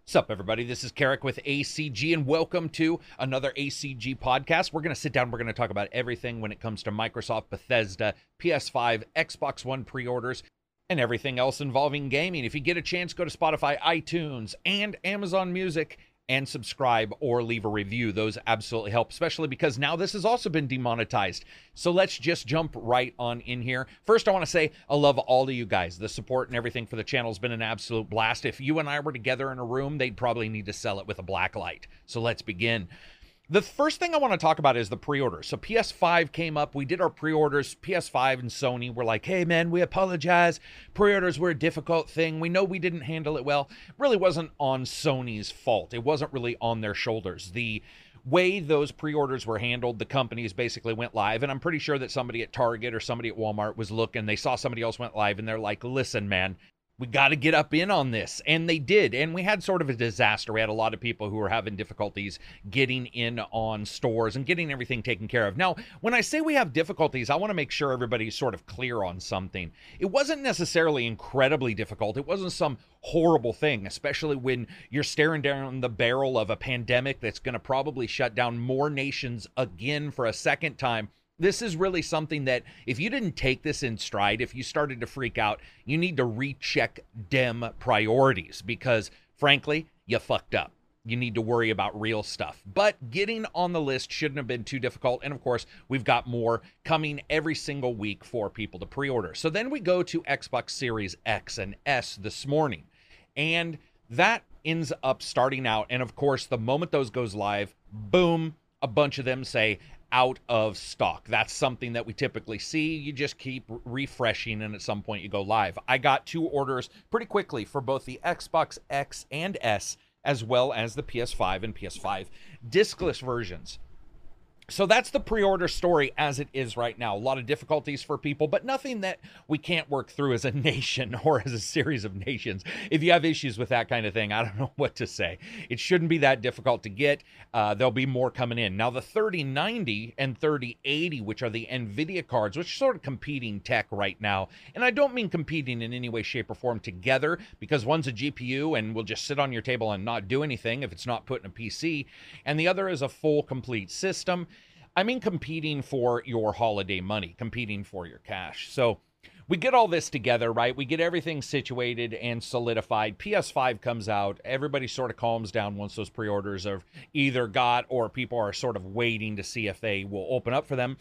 What's up, everybody? This is Carrick with ACG, and welcome to another ACG podcast. We're going to sit down. We're going to talk about everything when it comes to Microsoft, Bethesda, PS5, Xbox One pre-orders, and everything else involving gaming. If you get a chance, go to Spotify, iTunes, and Amazon Music and subscribe or leave a review. Those absolutely help, especially because now this has also been demonetized. So let's just jump right on in here. First, I want to say I love all of you guys. The support and everything for the channel has been an absolute blast. If you and I were together in a room, they'd probably need to sell it with a black light. So let's begin. The first thing I want to talk about is the pre-order. So PS5 came up. We did our pre-orders. PS5 and Sony were like, hey, man, we apologize. Pre-orders were a difficult thing. We know we didn't handle it well. It really wasn't on Sony's fault. It wasn't really on their shoulders. The way those pre-orders were handled, the companies basically went live, and I'm pretty sure that somebody at Target or somebody at Walmart was looking. They saw somebody else went live, and they're like, listen, man, we got to get up in on this. And they did. And we had sort of a disaster. We had a lot of people who were having difficulties getting in on stores and getting everything taken care of. Now, when I say we have difficulties, I want to make sure everybody's sort of clear on something. It wasn't necessarily incredibly difficult. It wasn't some horrible thing, especially when you're staring down the barrel of a pandemic that's going to probably shut down more nations again for a second time. This is really something that if you didn't take this in stride, if you started to freak out, you need to recheck dem priorities because, frankly, you fucked up. You need to worry about real stuff. But getting on the list shouldn't have been too difficult. And, of course, we've got more coming every single week for people to pre-order. So then we go to Xbox Series X and S this morning. And that ends up starting out. And, of course, the moment those goes live, boom, a bunch of them say, out of stock. That's something that we typically see. You just keep refreshing, and at some point you go live. I got 2 orders pretty quickly for both the Xbox X and S, as well as the PS5 and PS5 discless versions. So that's the pre-order story as it is right now. A lot of difficulties for people, but nothing that we can't work through as a nation or as a series of nations. If you have issues with that kind of thing, I don't know what to say. It shouldn't be that difficult to get. There'll be more coming in. Now, the 3090 and 3080, which are the NVIDIA cards, which are sort of competing tech right now. And I don't mean competing in any way, shape, or form together, because one's a GPU and will just sit on your table and not do anything if it's not put in a PC. And the other is a full, complete system. I mean competing for your holiday money, competing for your cash. So we get all this together, right? We get everything situated and solidified. PS5 comes out. Everybody sort of calms down once those pre-orders are either got or people are sort of waiting to see if they will open up for them.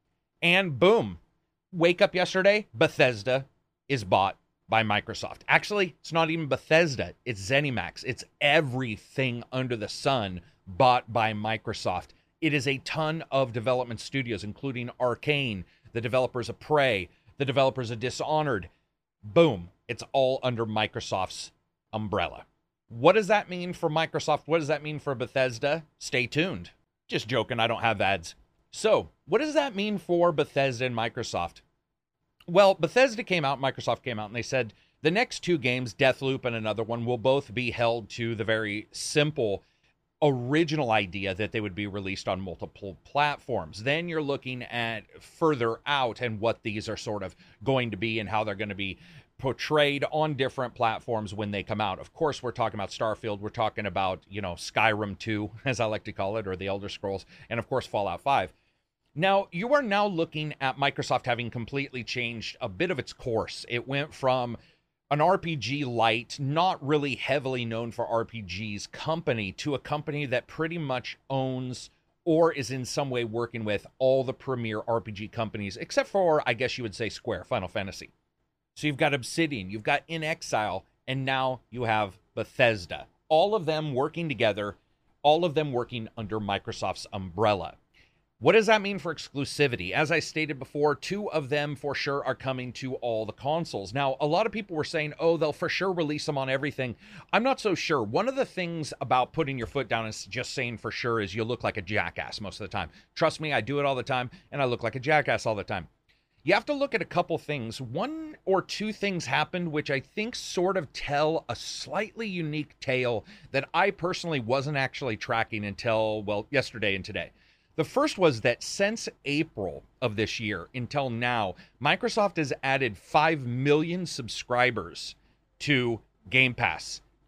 And boom, wake up yesterday, Bethesda is bought by Microsoft. Actually, it's not even Bethesda. It's ZeniMax. It's everything under the sun bought by Microsoft. It is a ton of development studios, including Arcane, the developers of Prey, the developers of Dishonored. Boom. It's all under Microsoft's umbrella. What does that mean for Microsoft? What does that mean for Bethesda? Stay tuned. Just joking, I don't have ads. So, what does that mean for Bethesda and Microsoft? Well, Bethesda came out, Microsoft came out, and they said the next 2 games, Deathloop and another one, will both be held to the very simple original idea that they would be released on multiple platforms. Then you're looking at further out and what these are sort of going to be and how they're going to be portrayed on different platforms when they come out. Of course, we're talking about Starfield. We're talking about, Skyrim 2, as I like to call it, or the Elder Scrolls, and of course, Fallout 5. Now, you are now looking at Microsoft having completely changed a bit of its course. It went from an RPG light, not really heavily known for RPGs company, to a company that pretty much owns or is in some way working with all the premier RPG companies, except for, I guess you would say, Square, Final Fantasy. So you've got Obsidian, you've got inXile, and now you have Bethesda. All of them working together, all of them working under Microsoft's umbrella. What does that mean for exclusivity? As I stated before, 2 of them for sure are coming to all the consoles. Now, a lot of people were saying, oh, they'll for sure release them on everything. I'm not so sure. One of the things about putting your foot down and just saying for sure is you look like a jackass most of the time. Trust me, I do it all the time, and I look like a jackass all the time. You have to look at a couple things. 1 or 2 things happened which I think sort of tell a slightly unique tale that I personally wasn't actually tracking until, well, yesterday and today. The first was that since April of this year until now, Microsoft has added 5 million subscribers to Game Pass.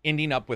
ending up with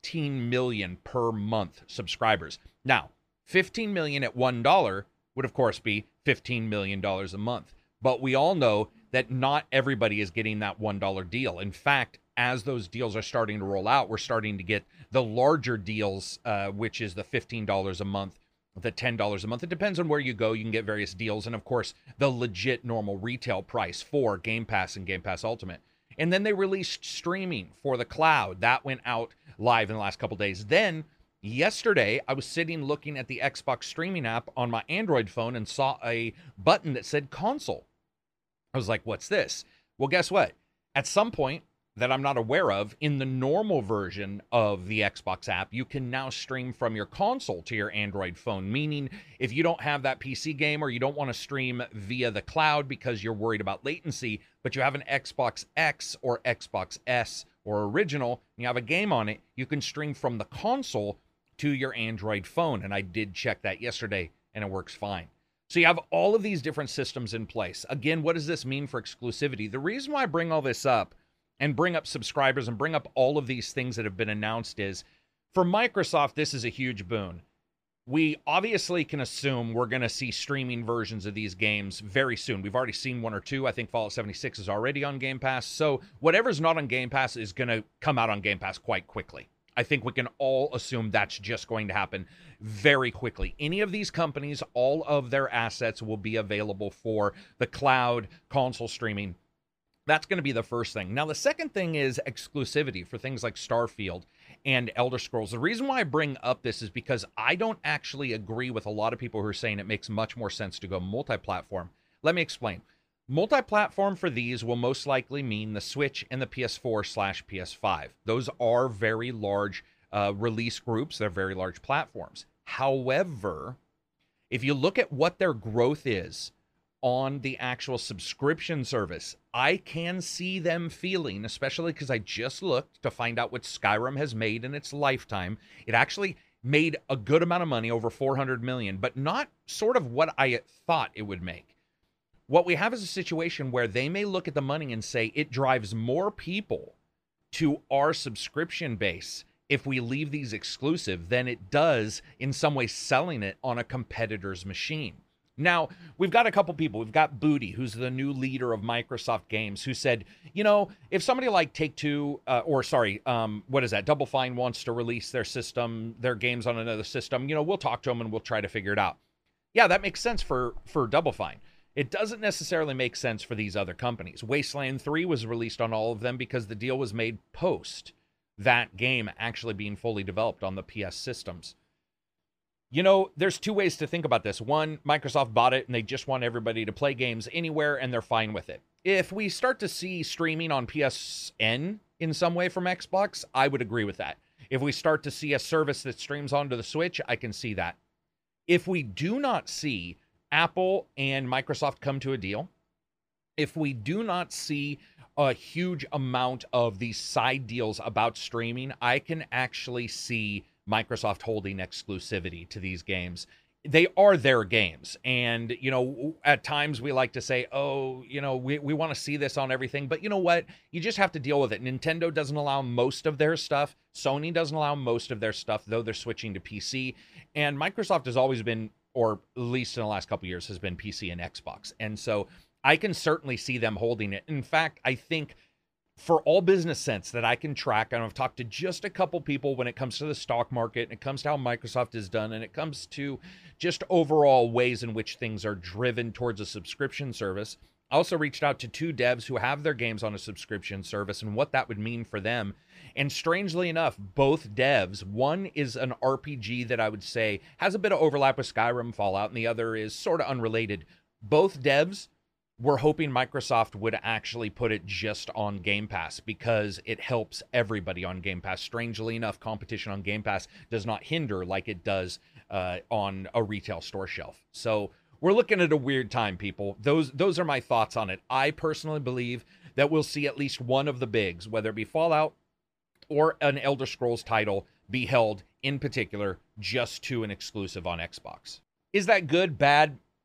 15 million per month subscribers. Now, 15 million at $1 would of course be $15 million a month. But we all know that not everybody is getting that $1 deal. In fact, as those deals are starting to roll out, we're starting to get the larger deals, which is the $15 a month, the $10 a month. It depends on where you go. You can get various deals. And of course, the legit normal retail price for Game Pass and Game Pass Ultimate. And then they released streaming for the cloud. That went out live in the last couple days. Then yesterday, I was sitting looking at the Xbox streaming app on my Android phone and saw a button that said console. I was like, what's this? Well, guess what? At some point that I'm not aware of, in the normal version of the Xbox app, you can now stream from your console to your Android phone, meaning if you don't have that PC game or you don't want to stream via the cloud because you're worried about latency, but you have an Xbox X or Xbox S or original, and you have a game on it, you can stream from the console to your Android phone. And I did check that yesterday, and it works fine. So you have all of these different systems in place. Again, what does this mean for exclusivity? The reason why I bring all this up and bring up subscribers and bring up all of these things that have been announced is, for Microsoft, this is a huge boon. We obviously can assume we're going to see streaming versions of these games very soon. We've already seen one or two. I think Fallout 76 is already on Game Pass. So whatever's not on Game Pass is going to come out on Game Pass quite quickly. I think we can all assume that's just going to happen very quickly. Any of these companies, all of their assets will be available for the cloud console streaming. That's going to be the first thing. Now, the second thing is exclusivity for things like Starfield and Elder Scrolls. The reason why I bring up this is because I don't actually agree with a lot of people who are saying it makes much more sense to go multi-platform. Let me explain. Multi-platform for these will most likely mean the Switch and the PS4/PS5. Those are very large release groups. They're very large platforms. However, if you look at what their growth is on the actual subscription service, I can see them feeling, especially because I just looked to find out what Skyrim has made in its lifetime. It actually made a good amount of money, over 400 million, but not sort of what I thought it would make. What we have is a situation where they may look at the money and say it drives more people to our subscription base if we leave these exclusive than it does in some way selling it on a competitor's machine. Now, we've got a couple people. We've got Booty, who's the new leader of Microsoft Games, who said, you know, if somebody like Take-Two, Double Fine wants to release their system, their games on another system, you know, we'll talk to them and we'll try to figure it out. Yeah, that makes sense for Double Fine. It doesn't necessarily make sense for these other companies. Wasteland 3 was released on all of them because the deal was made post that game actually being fully developed on the PS systems. You know, there's two ways to think about this. One, Microsoft bought it and they just want everybody to play games anywhere and they're fine with it. If we start to see streaming on PSN in some way from Xbox, I would agree with that. If we start to see a service that streams onto the Switch, I can see that. If we do not see Apple and Microsoft come to a deal, if we do not see a huge amount of these side deals about streaming, I can actually see Microsoft holding exclusivity to these games. They are their games. And, you know, at times we like to say, oh, you know, we want to see this on everything. But you know what? You just have to deal with it. Nintendo doesn't allow most of their stuff. Sony doesn't allow most of their stuff, though they're switching to PC. And Microsoft has always been, or at least in the last couple of years, has been PC and Xbox. And so I can certainly see them holding it. In fact, I think for all business sense that I can track, and I've talked to just a couple people when it comes to the stock market, and it comes to how Microsoft is done, and it comes to just overall ways in which things are driven towards a subscription service. I also reached out to two devs who have their games on a subscription service and what that would mean for them. And strangely enough, both devs, one is an RPG that I would say has a bit of overlap with Skyrim, Fallout, and the other is sort of unrelated. Both devs were hoping Microsoft would actually put it just on Game Pass because it helps everybody on Game Pass. Strangely enough, competition on Game Pass does not hinder like it does on a retail store shelf. So we're looking at a weird time, people. Those are my thoughts on it. I personally believe that we'll see at least one of the bigs, whether it be Fallout or an Elder Scrolls title, be held in particular just to an exclusive on Xbox. Is that good, bad?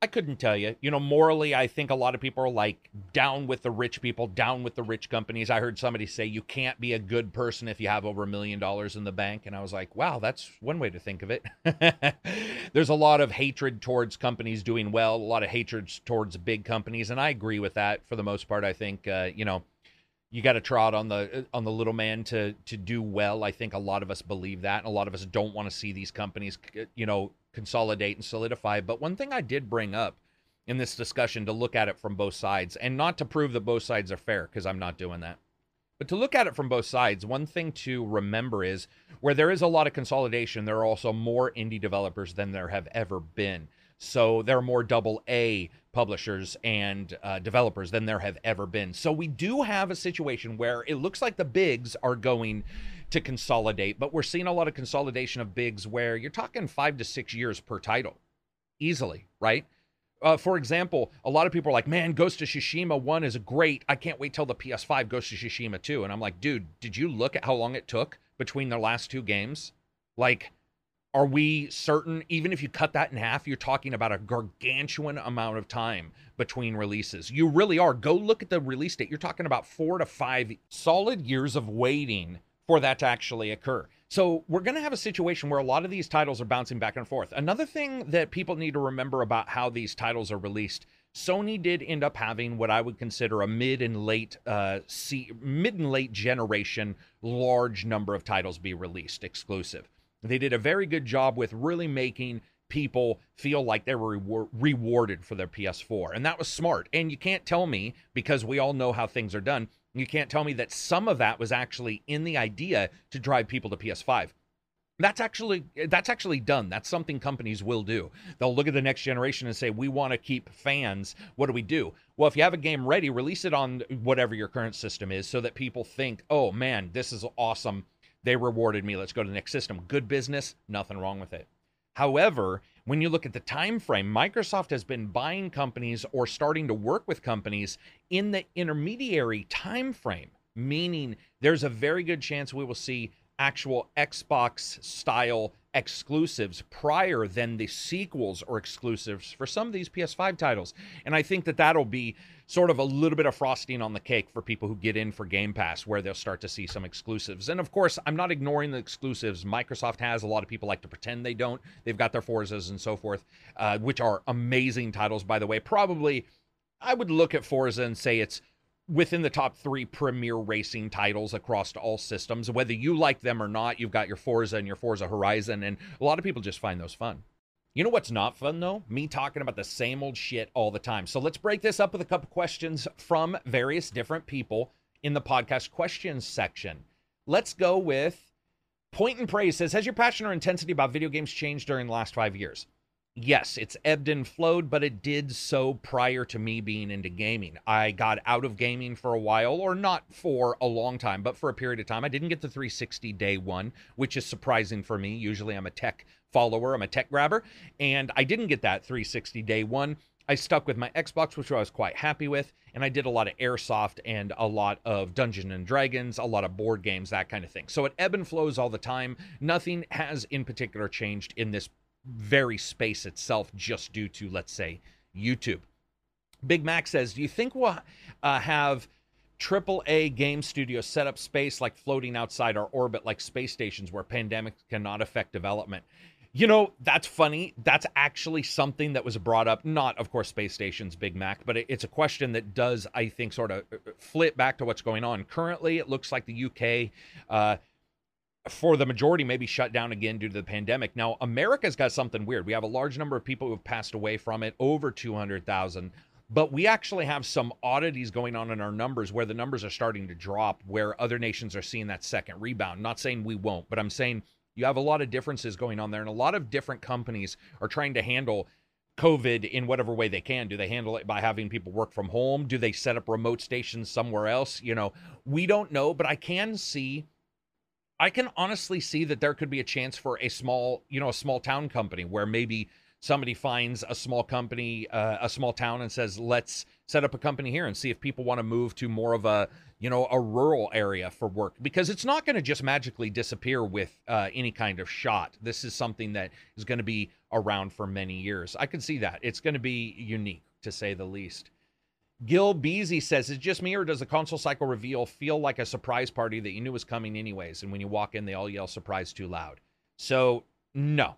I couldn't tell you. You know, morally, I think a lot of people are like down with the rich people, down with the rich companies. I heard somebody say you can't be a good person if you have over $1 million in the bank. And I was like, wow, that's one way to think of it. There's a lot of hatred towards companies doing well, a lot of hatred towards big companies. And I agree with that for the most part. I think, you know, you got to trot on the little man to do well. I think a lot of us believe that, and a lot of us don't want to see these companies, you know, consolidate and solidify. But one thing I did bring up in this discussion to look at it from both sides, and not to prove that both sides are fair, because I'm not doing that, but to look at it from both sides, one thing to remember is where there is a lot of consolidation, there are also more indie developers than there have ever been. So there are more AA publishers and developers than there have ever been. So we do have a situation where it looks like the bigs are going to consolidate, but we're seeing a lot of consolidation of bigs where you're talking 5 to 6 years per title easily, right? For example, a lot of people are like, man, Ghost of Tsushima 1 is great. I can't wait till the PS5 Ghost of Tsushima 2. And I'm like, dude, did you look at how long it took between their last two games? Like, are we certain, even if you cut that in half, you're talking about a gargantuan amount of time between releases. You really are. Go look at the release date. You're talking about 4 to 5 solid years of waiting for that to actually occur. So we're going to have a situation where a lot of these titles are bouncing back and forth. Another thing that people need to remember about how these titles are released, Sony did end up having what I would consider a mid and late generation large number of titles be released exclusive. They did a very good job with really making people feel like they were rewarded for their PS4. And that was smart. And you can't tell me, because we all know how things are done, you can't tell me that some of that was actually in the idea to drive people to PS5. That's actually done. That's something companies will do. They'll look at the next generation and say, we want to keep fans. What do we do? Well, if you have a game ready, release it on whatever your current system is so that people think, oh man, this is awesome. They rewarded me. Let's go to the next system. Good business, nothing wrong with it. However, when you look at the time frame, Microsoft has been buying companies or starting to work with companies in the intermediary time frame, meaning there's a very good chance we will see actual Xbox style exclusives prior than the sequels or exclusives for some of these PS5 titles. And I think that that'll be sort of a little bit of frosting on the cake for people who get in for Game Pass, where they'll start to see some exclusives. And of course, I'm not ignoring the exclusives Microsoft has. A lot of people like to pretend they don't. They've got their Forzas and so forth, which are amazing titles, by the way. Probably, I would look at Forza and say it's within the top 3 premier racing titles across all systems. Whether you like them or not, you've got your Forza and your Forza Horizon, and a lot of people just find those fun. You know what's not fun, though? Me talking about the same old shit all the time. So let's break this up with a couple questions from various different people in the podcast questions section. Let's go with Point and Praise says, has your passion or intensity about video games changed during the last 5 years? Yes, it's ebbed and flowed, but it did so prior to me being into gaming. I got out of gaming for a while, or not for a long time, but for a period of time. I didn't get the 360 day one, which is surprising for me. Usually I'm a tech follower, I'm a tech grabber, and I didn't get that 360 day one. I stuck with my Xbox, which I was quite happy with, and I did a lot of Airsoft and a lot of Dungeons and Dragons, a lot of board games, that kind of thing. So it ebb and flows all the time. Nothing has in particular changed in this very space itself, just due to, let's say, YouTube. Big Mac says, do you think we'll have AAA game studios set up space like floating outside our orbit like space stations where pandemics cannot affect development? You know, that's funny. That's actually something that was brought up, not, of course, space stations, Big Mac, but it's a question that does, I think, sort of flip back to what's going on. Currently, it looks like the UK, for the majority, maybe shut down again due to the pandemic. Now, America's got something weird. We have a large number of people who have passed away from it, over 200,000. But we actually have some oddities going on in our numbers where the numbers are starting to drop, where other nations are seeing that second rebound. Not saying we won't, but I'm saying you have a lot of differences going on there. And a lot of different companies are trying to handle COVID in whatever way they can. Do they handle it by having people work from home? Do they set up remote stations somewhere else? You know, we don't know, but I can honestly see that there could be a chance for a small town company where maybe somebody finds a small company, a small town, and says, let's set up a company here and see if people want to move to more of a, a rural area for work, because it's not going to just magically disappear with any kind of shot. This is something that is going to be around for many years. I can see that. It's going to be unique, to say the least. Gil Beasy says, is it just me, or does the console cycle reveal feel like a surprise party that you knew was coming anyways, and when you walk in, they all yell surprise too loud? So, no.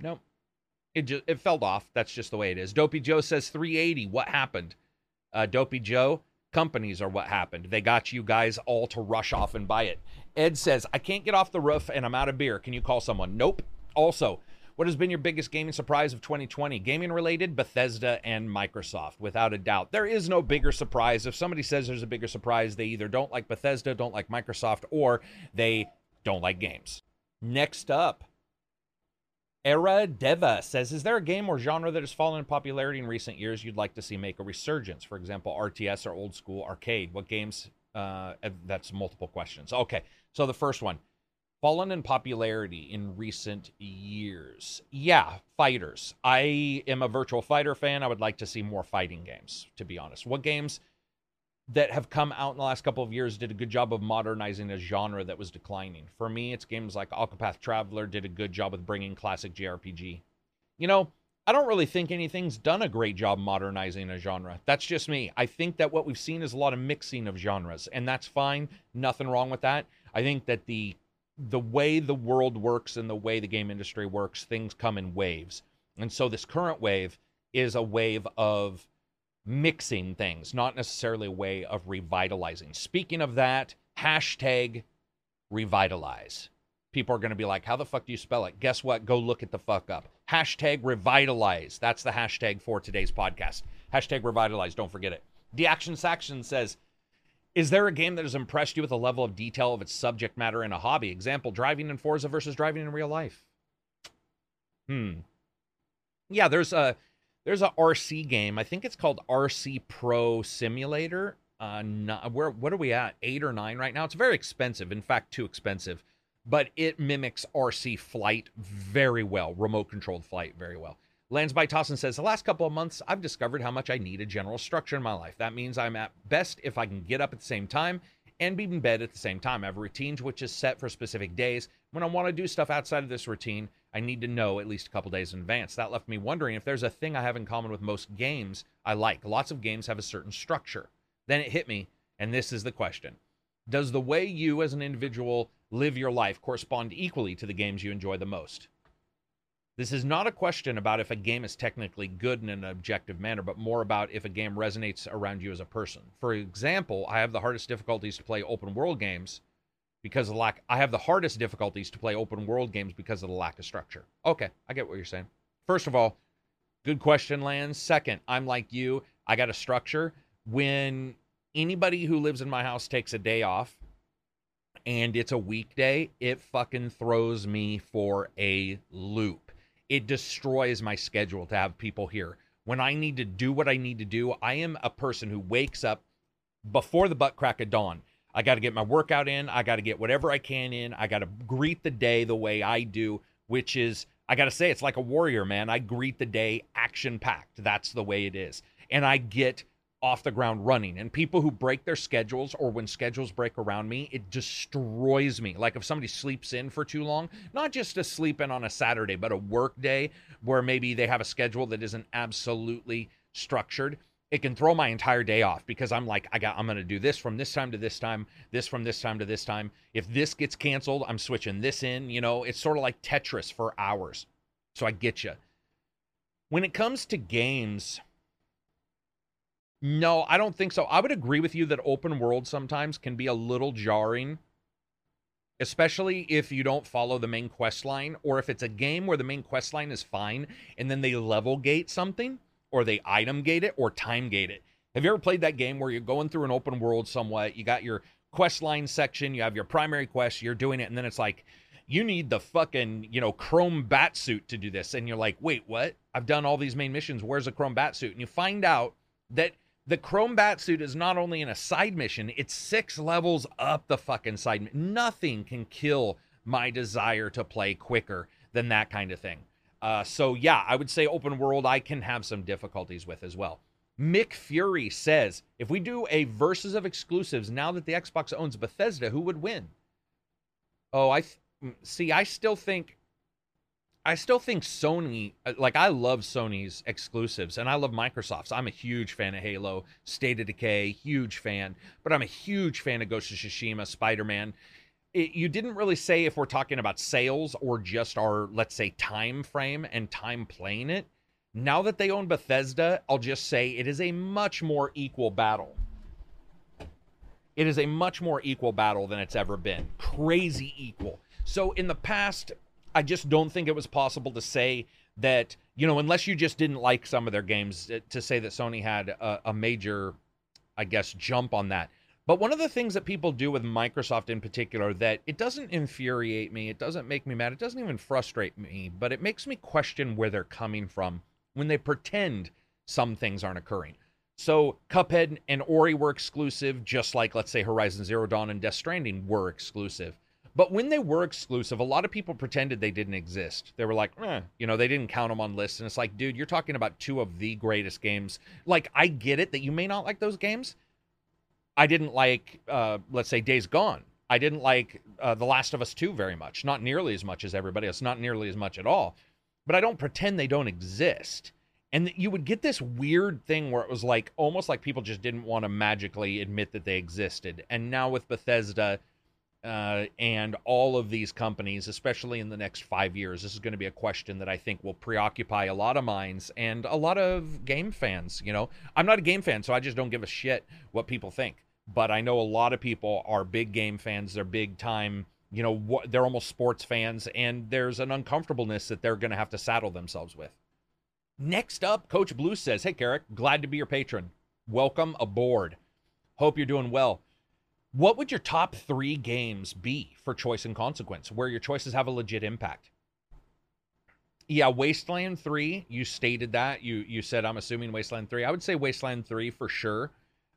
It fell off. That's just the way it is. Dopey Joe says 380. What happened? Dopey Joe, companies are what happened. They got you guys all to rush off and buy it. Ed says, I can't get off the roof and I'm out of beer. Can you call someone? Nope. Also, what has been your biggest gaming surprise of 2020? Gaming related, Bethesda and Microsoft, without a doubt. There is no bigger surprise. If somebody says there's a bigger surprise, they either don't like Bethesda, don't like Microsoft, or they don't like games. Next up, Era Deva says, is there a game or genre that has fallen in popularity in recent years you'd like to see make a resurgence? For example, RTS or old school arcade. What games? That's multiple questions. Okay, so the first one. Fallen in popularity in recent years. Yeah, fighters. I am a Virtual Fighter fan. I would like to see more fighting games, to be honest. What games that have come out in the last couple of years did a good job of modernizing a genre that was declining? For me, it's games like Octopath Traveler did a good job with bringing classic JRPG. I don't really think anything's done a great job modernizing a genre. That's just me. I think that what we've seen is a lot of mixing of genres, and that's fine. Nothing wrong with that. I think that the way the world works and the way the game industry works, things come in waves. And so this current wave is a wave of mixing things, not necessarily a way of revitalizing. Speaking of that, hashtag revitalize. People are going to be like, how the fuck do you spell it? Guess what? Go look it the fuck up. Hashtag revitalize. That's the hashtag for today's podcast. Hashtag revitalize. Don't forget it. The Action Saxon says, is there a game that has impressed you with a level of detail of its subject matter in a hobby? Example, driving in Forza versus driving in real life. Yeah, there's a RC game. I think it's called RC Pro Simulator. What are we at? 8 or 9 right now? It's very expensive. In fact, too expensive. But it mimics RC flight very well. Remote controlled flight very well. Lands by Tossin says, the last couple of months, I've discovered how much I need a general structure in my life. That means I'm at best if I can get up at the same time and be in bed at the same time. I have a routine which is set for specific days. When I want to do stuff outside of this routine, I need to know at least a couple days in advance. That left me wondering if there's a thing I have in common with most games I like. Lots of games have a certain structure. Then it hit me, and this is the question. Does the way you as an individual live your life correspond equally to the games you enjoy the most? This is not a question about if a game is technically good in an objective manner, but more about if a game resonates around you as a person. For example, I have the hardest difficulties to play open world games because of the lack. I have the hardest difficulties to play open world games because of the lack of structure. Okay, I get what you're saying. First of all, good question, Lance. Second, I'm like you. I got a structure. When anybody who lives in my house takes a day off and it's a weekday, it fucking throws me for a loop. It destroys my schedule to have people here. When I need to do what I need to do, I am a person who wakes up before the butt crack of dawn. I got to get my workout in. I got to get whatever I can in. I got to greet the day the way I do, which is, I got to say, it's like a warrior, man. I greet the day action-packed. That's the way it is. And I get off the ground running. And people who break their schedules, or when schedules break around me, it destroys me. Like if somebody sleeps in for too long, not just to sleep in on a Saturday, but a work day where maybe they have a schedule that isn't absolutely structured, it can throw my entire day off because I'm like, I'm going to do this from this time to this time, this from this time to this time. If this gets canceled, I'm switching this in. It's sort of like Tetris for hours. So I get you. When it comes to games, no, I don't think so. I would agree with you that open world sometimes can be a little jarring, especially if you don't follow the main quest line, or if it's a game where the main quest line is fine and then they level gate something, or they item gate it, or time gate it. Have you ever played that game where you're going through an open world somewhat, you got your quest line section, you have your primary quest, you're doing it, and then it's like, you need the fucking, chrome bat suit to do this. And you're like, wait, what? I've done all these main missions. Where's the chrome bat suit? And you find out that the chrome bat suit is not only in a side mission, it's 6 levels up the fucking side. Nothing can kill my desire to play quicker than that kind of thing. So yeah, I would say open world I can have some difficulties with as well. Mick Fury says, if we do a versus of exclusives now that the Xbox owns Bethesda, who would win? Oh, see. I still think Sony, like I love Sony's exclusives and I love Microsoft's. I'm a huge fan of Halo, State of Decay, huge fan, but I'm a huge fan of Ghost of Tsushima, Spider-Man. You didn't really say if we're talking about sales or just our, let's say, time frame and time playing it. Now that they own Bethesda, I'll just say it is a much more equal battle. It is a much more equal battle than it's ever been. Crazy equal. So in the past, I just don't think it was possible to say that, unless you just didn't like some of their games, to say that Sony had a major, I guess, jump on that. But one of the things that people do with Microsoft in particular that it doesn't infuriate me, it doesn't make me mad, it doesn't even frustrate me, but it makes me question where they're coming from when they pretend some things aren't occurring. So Cuphead and Ori were exclusive, just like, let's say, Horizon Zero Dawn and Death Stranding were exclusive. But when they were exclusive, a lot of people pretended they didn't exist. They were like, they didn't count them on lists. And it's like, dude, you're talking about two of the greatest games. Like, I get it that you may not like those games. I didn't like, let's say, Days Gone. I didn't like The Last of Us 2 very much. Not nearly as much as everybody else. Not nearly as much at all. But I don't pretend they don't exist. And you would get this weird thing where it was like, almost like people just didn't want to magically admit that they existed. And now with Bethesda and all of these companies, especially in the next 5 years, this is going to be a question that I think will preoccupy a lot of minds and a lot of game fans. I'm not a game fan, so I just don't give a shit what people think. But I know a lot of people are big game fans. They're big time, they're almost sports fans. And there's an uncomfortableness that they're going to have to saddle themselves with. Next up, Coach Blue says, hey, Carrick, glad to be your patron. Welcome aboard. Hope you're doing well. What would your top 3 games be for Choice and Consequence, where your choices have a legit impact? Yeah, Wasteland 3, you stated that. You said, I'm assuming Wasteland 3. I would say Wasteland 3 for sure.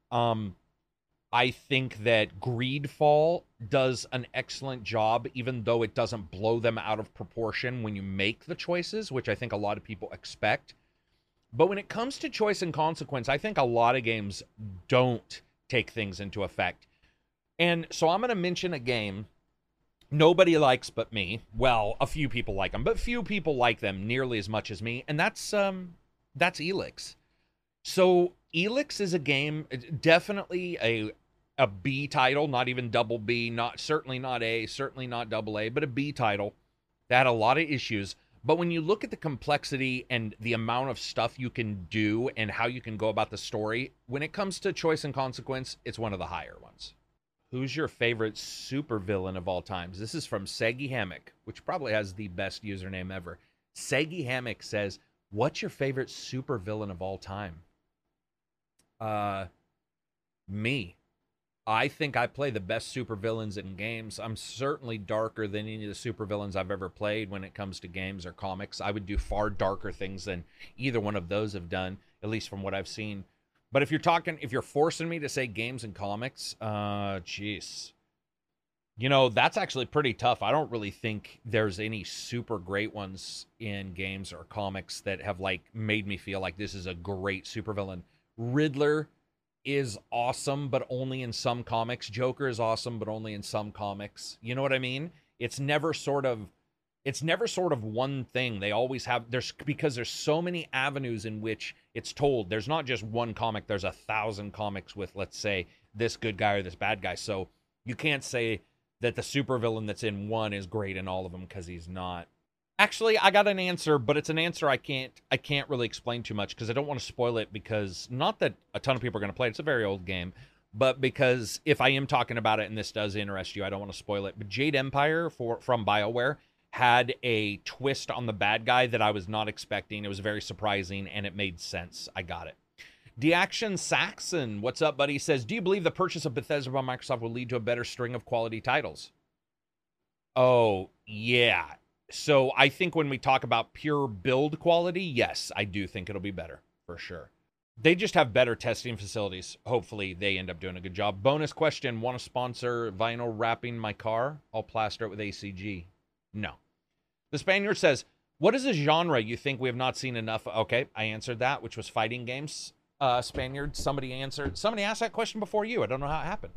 I think that Greedfall does an excellent job, even though it doesn't blow them out of proportion when you make the choices, which I think a lot of people expect. But when it comes to Choice and Consequence, I think a lot of games don't take things into effect. And so I'm going to mention a game nobody likes but me. Well, a few people like them, but few people like them nearly as much as me, and that's Elex. So Elex is a game, definitely a B title, not even double B, certainly not A, certainly not double A, but a B title that had a lot of issues. But when you look at the complexity and the amount of stuff you can do and how you can go about the story, when it comes to Choice and Consequence, it's one of the higher ones. Who's your favorite supervillain of all times? This is from Seggy Hammock, which probably has the best username ever. Seggy Hammock says, what's your favorite supervillain of all time? Me. I think I play the best supervillains in games. I'm certainly darker than any of the supervillains I've ever played when it comes to games or comics. I would do far darker things than either one of those have done, at least from what I've seen. But if you're forcing me to say games and comics, jeez. That's actually pretty tough. I don't really think there's any super great ones in games or comics that have made me feel like this is a great supervillain. Riddler is awesome, but only in some comics. Joker is awesome, but only in some comics. You know what I mean? It's never sort of one thing. They always have, because there's so many avenues in which it's told. There's not just one comic. There's 1,000 comics with, let's say, this good guy or this bad guy. So you can't say that the supervillain that's in one is great in all of them, because he's not. Actually, I got an answer, but it's an answer I can't really explain too much because I don't want to spoil it, because not that a ton of people are going to play it. It's a very old game, but because if I am talking about it and this does interest you, I don't want to spoil it. But Jade Empire from BioWare had a twist on the bad guy that I was not expecting. It was very surprising, and it made sense. I got it. DeAction Saxon, what's up, buddy? Says, do you believe the purchase of Bethesda by Microsoft will lead to a better string of quality titles? Oh, yeah. So I think when we talk about pure build quality, yes, I do think it'll be better, for sure. They just have better testing facilities. Hopefully they end up doing a good job. Bonus question, want to sponsor vinyl wrapping my car? I'll plaster it with ACG. No. The Spaniard says, What is a genre you think we have not seen enough? Okay, I answered that, which was fighting games. Spaniard, somebody asked that question before you. I don't know how it happened.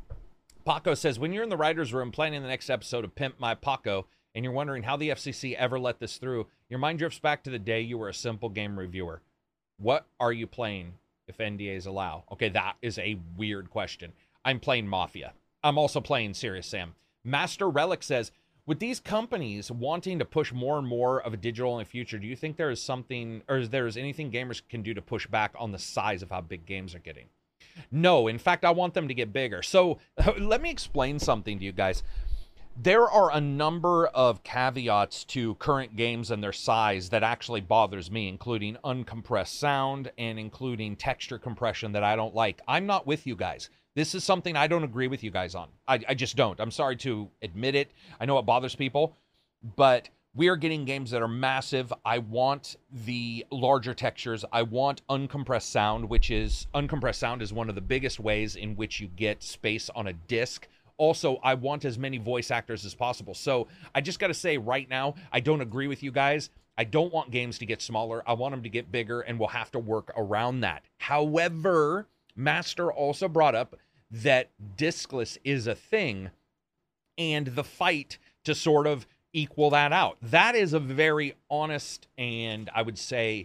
Paco says, when you're in the writer's room planning the next episode of Pimp My Paco, and you're wondering how the FCC ever let this through, your mind drifts back to the day you were a simple game reviewer. What are you playing if NDAs allow? Okay, that is a weird question. I'm playing Mafia. I'm also playing Serious Sam. Master Relic says, with these companies wanting to push more and more of a digital-only future, do you think there is something, or is there anything gamers can do to push back on the size of how big games are getting? No, in fact, I want them to get bigger. So let me explain something to you guys. There are a number of caveats to current games and their size that actually bothers me, including uncompressed sound and including texture compression that I don't like. I'm not with you guys. This is something I don't agree with you guys on. I just don't. I'm sorry to admit it. I know it bothers people, but we are getting games that are massive. I want the larger textures. I want uncompressed sound, uncompressed sound is one of the biggest ways in which you get space on a disc. Also, I want as many voice actors as possible. So I just got to say right now, I don't agree with you guys. I don't want games to get smaller. I want them to get bigger, and we'll have to work around that. However, Master also brought up that discless is a thing, and the fight to sort of equal that out. That is a very honest and I would say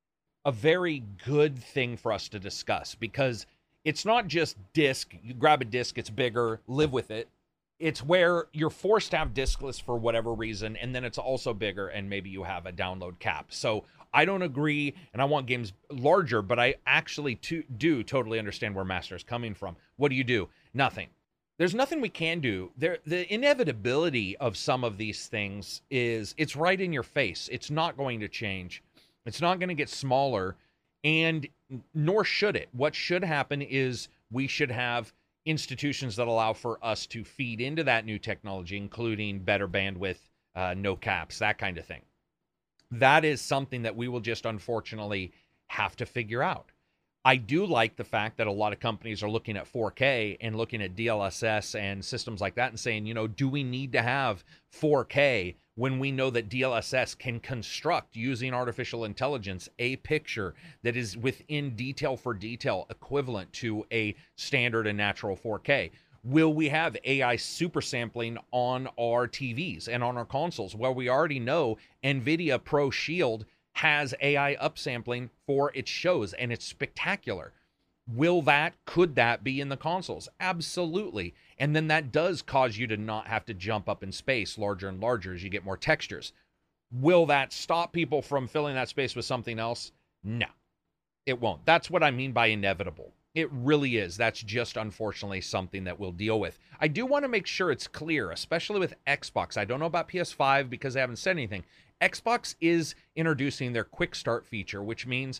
a very good thing for us to discuss, because it's not just disc. You grab a disc, it's bigger, live with it. It's where you're forced to have discless for whatever reason, and then it's also bigger, and maybe you have a download cap. So I don't agree, and I want games larger, but I actually do totally understand where Master is coming from. What do? Nothing. There's nothing we can do. The inevitability of some of these things is it's right in your face. It's not going to change. It's not going to get smaller, and nor should it. What should happen is we should have institutions that allow for us to feed into that new technology, including better bandwidth, no caps, that kind of thing. That is something that we will just unfortunately have to figure out. I do like the fact that a lot of companies are looking at 4K and looking at DLSS and systems like that and saying, do we need to have 4K when we know that DLSS can construct, using artificial intelligence, a picture that is within detail for detail equivalent to a standard and natural 4K? Will we have AI super sampling on our TVs and on our consoles? Well, we already know NVIDIA Pro Shield has AI upsampling for its shows, and it's spectacular. Could that be in the consoles? Absolutely. And then that does cause you to not have to jump up in space larger and larger as you get more textures. Will that stop people from filling that space with something else? No, it won't. That's what I mean by inevitable. It really is. That's just unfortunately something that we'll deal with. I do want to make sure it's clear, especially with Xbox. I don't know about PS5 because they haven't said anything. Xbox is introducing their quick start feature, which means,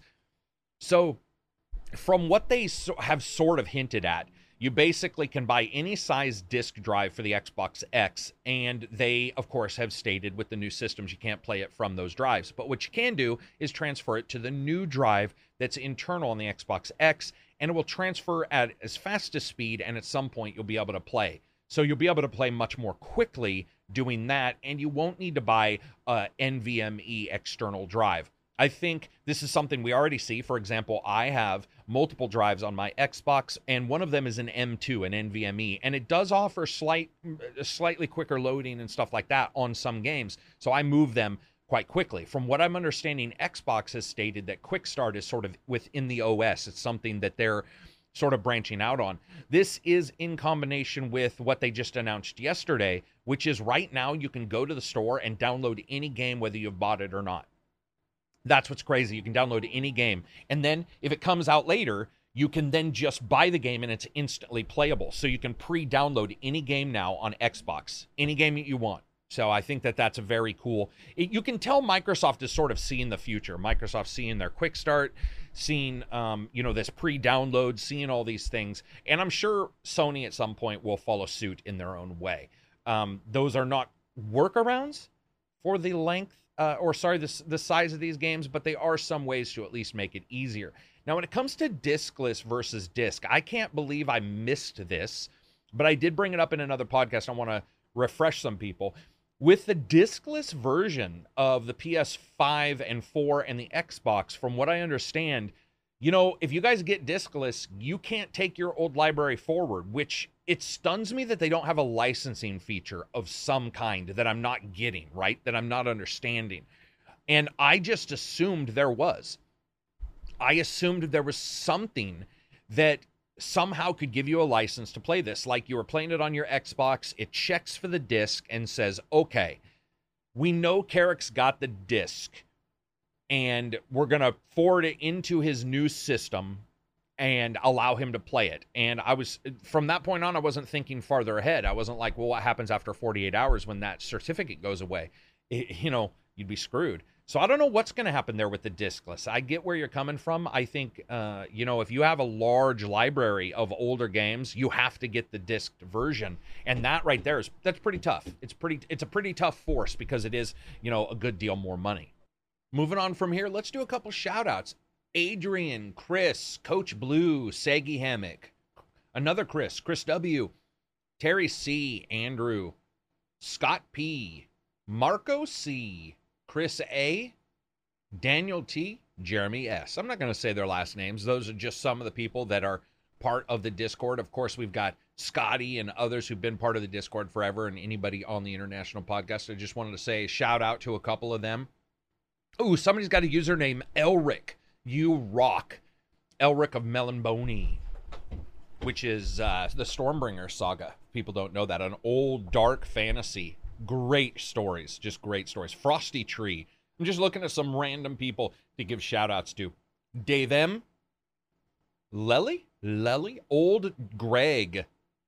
so from what they have sort of hinted at, you basically can buy any size disk drive for the Xbox X, and they, of course, have stated with the new systems you can't play it from those drives. But what you can do is transfer it to the new drive that's internal on the Xbox X, and it will transfer at as fast a speed, and at some point you'll be able to play. So you'll be able to play much more quickly doing that, and you won't need to buy a NVMe external drive. I think this is something we already see. For example, I have multiple drives on my Xbox, and one of them is an M2, an NVMe, and it does offer slightly quicker loading and stuff like that on some games, so I move them quite quickly. From what I'm understanding, Xbox has stated that Quick Start is sort of within the OS. It's something that they're sort of branching out on. This is in combination with what they just announced yesterday, which is right now you can go to the store and download any game, whether you've bought it or not. That's what's crazy. You can download any game. And then if it comes out later, you can then just buy the game and it's instantly playable. So you can pre-download any game now on Xbox, any game that you want. So I think that that's a very cool. You can tell Microsoft is sort of seeing the future. Microsoft seeing their quick start, seeing this pre-download, seeing all these things, and I'm sure Sony at some point will follow suit in their own way. Those are not workarounds for the length, the size of these games, but they are some ways to at least make it easier. Now, when it comes to diskless versus disc, I can't believe I missed this, but I did bring it up in another podcast. I want to refresh some people. With the discless version of the PS5 and 4 and the Xbox, from what I understand, if you guys get discless, you can't take your old library forward, which it stuns me that they don't have a licensing feature of some kind that I'm not getting, right? That I'm not understanding. And I just assumed there was. I assumed there was something that somehow could give you a license to play this. Like you were playing it on your Xbox, it checks for the disc and says, okay, we know Carrick's got the disc and we're going to forward it into his new system and allow him to play it. And from that point on, I wasn't thinking farther ahead. I wasn't like, well, what happens after 48 hours when that certificate goes away? You'd be screwed. So I don't know what's going to happen there with the discless. I get where you're coming from. I think, if you have a large library of older games, you have to get the disc version. And that right there that's pretty tough. It's a pretty tough force because it is, a good deal more money. Moving on from here, let's do a couple shout outs. Adrian, Chris, Coach Blue, Saggy Hammock, another Chris W, Terry C, Andrew, Scott P, Marco C, Chris A, Daniel T, Jeremy S. I'm not going to say their last names. Those are just some of the people that are part of the Discord. Of course, we've got Scotty and others who've been part of the Discord forever, and anybody on the International Podcast. I just wanted to say shout out to a couple of them. Ooh, somebody's got a username, Elric. You rock. Elric of Melonbony, which is the Stormbringer saga. People don't know that. An old dark fantasy. Great stories. Just great stories. Frosty Tree. I'm just looking at some random people to give shout outs to. Dave M. Lely? Old Greg.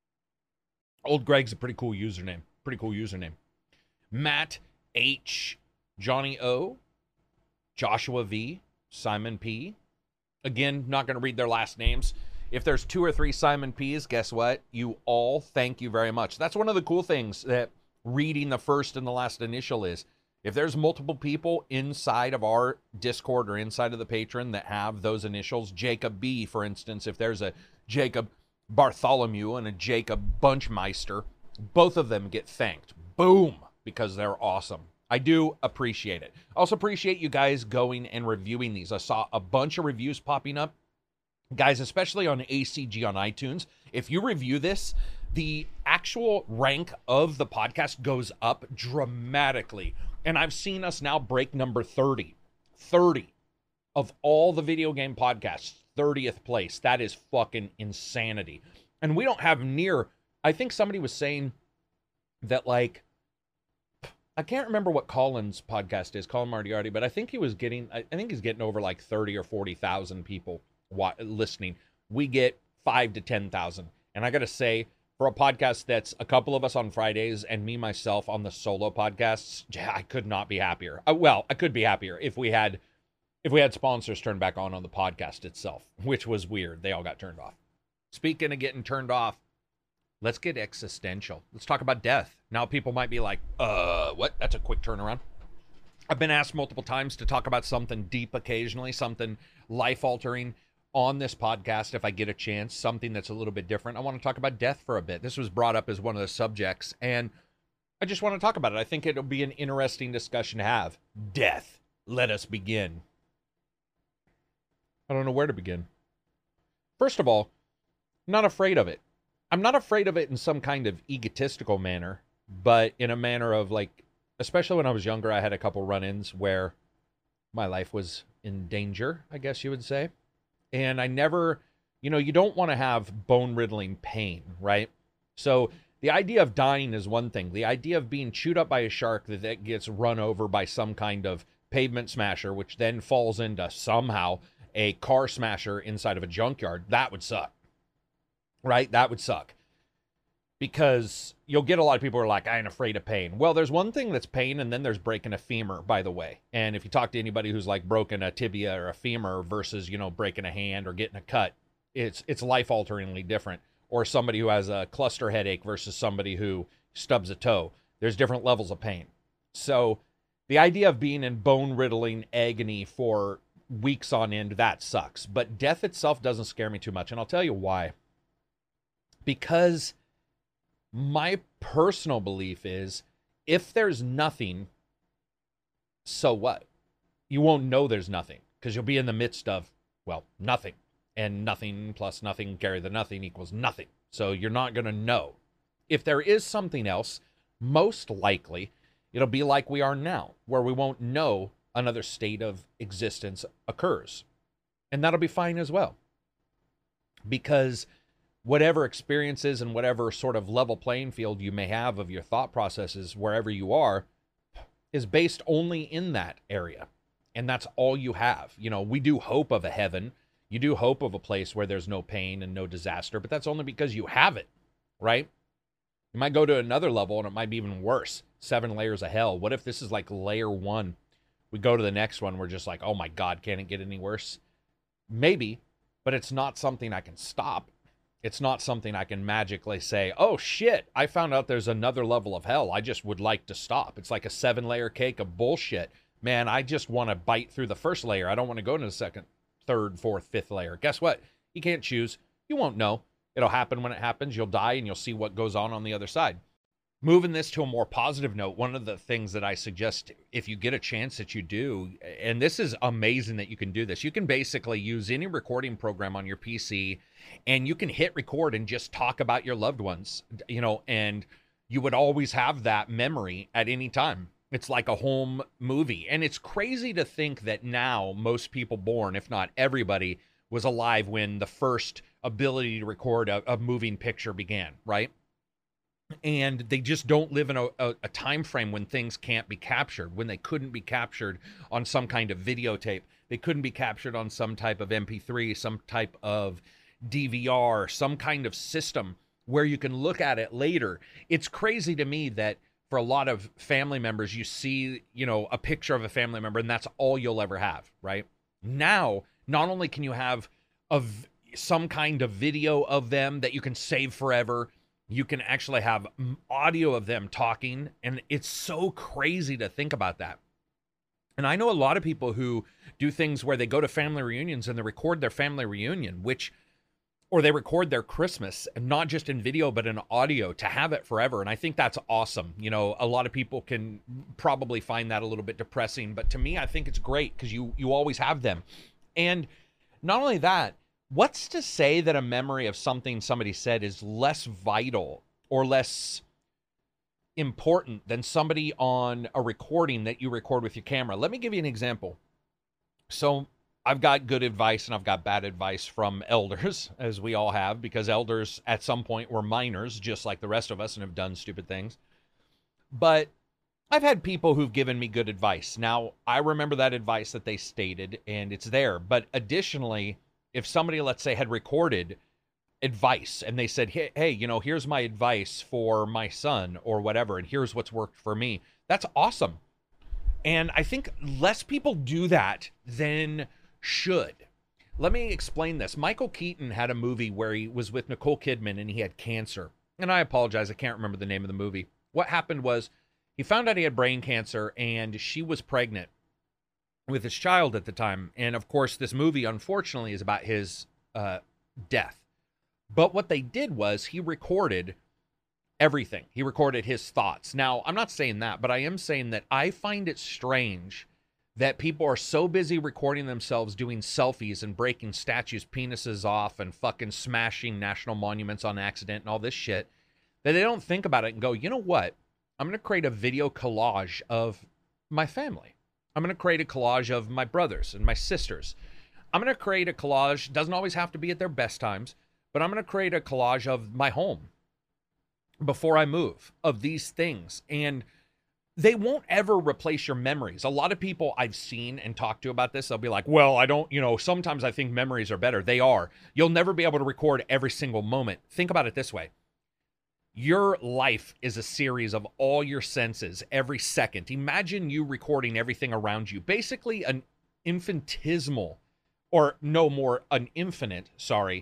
Old Greg's a pretty cool username. Matt H. Johnny O. Joshua V. Simon P. Again, not going to read their last names. If there's 2 or 3 Simon P's, guess what? You all thank you very much. That's one of the cool things that reading the first and the last initial is. If there's multiple people inside of our Discord or inside of the Patreon that have those initials, Jacob B, for instance, if there's a Jacob Bartholomew and a Jacob Bunchmeister, both of them get thanked. Boom! Because they're awesome. I do appreciate it. I also appreciate you guys going and reviewing these. I saw a bunch of reviews popping up. Guys, especially on ACG on iTunes, if you review this, the actual rank of the podcast goes up dramatically. And I've seen us now break number 30. 30 of all the video game podcasts, 30th place. That is fucking insanity. And we don't have I think somebody was saying that, like, I can't remember what Colin's podcast is, Colin Martiardi, but I think he's getting over like 30 or 40,000 people listening. We get 5 to 10,000. And I got to say, for a podcast that's a couple of us on Fridays and me, myself on the solo podcasts, I could not be happier. I could be happier if we had sponsors turned back on the podcast itself, which was weird. They all got turned off. Speaking of getting turned off, let's get existential. Let's talk about death. Now people might be like, what? That's a quick turnaround. I've been asked multiple times to talk about something deep occasionally, something life-altering on this podcast if I get a chance, something that's a little bit different. I want to talk about death for a bit. This was brought up as one of the subjects, and I just want to talk about it. I think it'll be an interesting discussion to have. Death. Let us begin. I don't know where to begin. First of all, I'm not afraid of it. I'm not afraid of it in some kind of egotistical manner, but in a manner of, like, especially when I was younger, I had a couple run-ins where my life was in danger, I guess you would say. And I never, you don't want to have bone-riddling pain, right? So the idea of dying is one thing. The idea of being chewed up by a shark that gets run over by some kind of pavement smasher, which then falls into somehow a car smasher inside of a junkyard, that would suck, right? That would suck. Because you'll get a lot of people who are like, I ain't afraid of pain. Well, there's one thing that's pain, and then there's breaking a femur, by the way. And if you talk to anybody who's like broken a tibia or a femur versus, breaking a hand or getting a cut, it's life-alteringly different. Or somebody who has a cluster headache versus somebody who stubs a toe. There's different levels of pain. So the idea of being in bone-riddling agony for weeks on end, that sucks. But death itself doesn't scare me too much, and I'll tell you why. Because my personal belief is If there's nothing, so what? You won't know there's nothing because you'll be in the midst of, well, nothing. And nothing plus nothing, carry the nothing equals nothing. So you're not going to know. If there is something else, most likely it'll be like we are now, where we won't know another state of existence occurs. And that'll be fine as well. Because whatever experiences and whatever sort of level playing field you may have of your thought processes, wherever you are, is based only in that area. And that's all you have. You know, we do hope of a heaven. You do hope of a place where there's no pain and no disaster, but that's only because you have it, right? You might go to another level and it might be even worse. 7 layers of hell. What if this is like layer 1? We go to the next one, we're just like, oh my God, can it get any worse? Maybe, but it's not something I can stop. It's not something I can magically say, oh shit, I found out there's another level of hell. I just would like to stop. It's like a 7-layer cake of bullshit. Man, I just want to bite through the first layer. I don't want to go to the second, third, fourth, fifth layer. Guess what? You can't choose. You won't know. It'll happen when it happens. You'll die and you'll see what goes on the other side. Moving this to a more positive note, one of the things that I suggest if you get a chance that you do, and this is amazing that you can do this, you can basically use any recording program on your PC and you can hit record and just talk about your loved ones, you know, and you would always have that memory at any time. It's like a home movie. And it's crazy to think that now most people born, if not everybody, was alive when the first ability to record a moving picture began, right? And they just don't live in a time frame when things can't be captured, when they couldn't be captured on some kind of videotape. They couldn't be captured on some type of MP3, some type of DVR, some kind of system where you can look at it later. It's crazy to me that for a lot of family members, you see, you know, a picture of a family member and that's all you'll ever have, right? Now, not only can you have some kind of video of them that you can save forever, you can actually have audio of them talking, and it's so crazy to think about that. And I know a lot of people who do things where they go to family reunions and they record their family reunion, or they record their Christmas, not just in video, but in audio to have it forever. And I think that's awesome. You know, a lot of people can probably find that a little bit depressing, but to me, I think it's great because you always have them. And not only that, what's to say that a memory of something somebody said is less vital or less important than somebody on a recording that you record with your camera? Let me give you an example. So I've got good advice and I've got bad advice from elders, as we all have, because elders at some point were minors, just like the rest of us, and have done stupid things. But I've had people who've given me good advice. Now, I remember that advice that they stated, and it's there. But additionally, if somebody, let's say, had recorded advice and they said, hey, you know, here's my advice for my son or whatever, and here's what's worked for me, that's awesome. And I think less people do that than should. Let me explain this. Michael Keaton had a movie where he was with Nicole Kidman and he had cancer. And I apologize, I can't remember the name of the movie. What happened was he found out he had brain cancer and she was pregnant with his child at the time. And of course, this movie, unfortunately, is about his death. But what they did was he recorded everything. He recorded his thoughts. Now, I'm not saying that, but I am saying that I find it strange that people are so busy recording themselves doing selfies and breaking statues' penises off and fucking smashing national monuments on accident and all this shit, that they don't think about it and go, you know what? I'm going to create a video collage of my family. I'm going to create a collage of my brothers and my sisters. I'm going to create a collage, doesn't always have to be at their best times, but I'm going to create a collage of my home before I move, of these things. And they won't ever replace your memories. A lot of people I've seen and talked to about this, they'll be like, well, I don't, you know, sometimes I think memories are better. They are. You'll never be able to record every single moment. Think about it this way. Your life is a series of all your senses every second. Imagine you recording everything around you. Basically an infinitesimal, or no more, an infinite,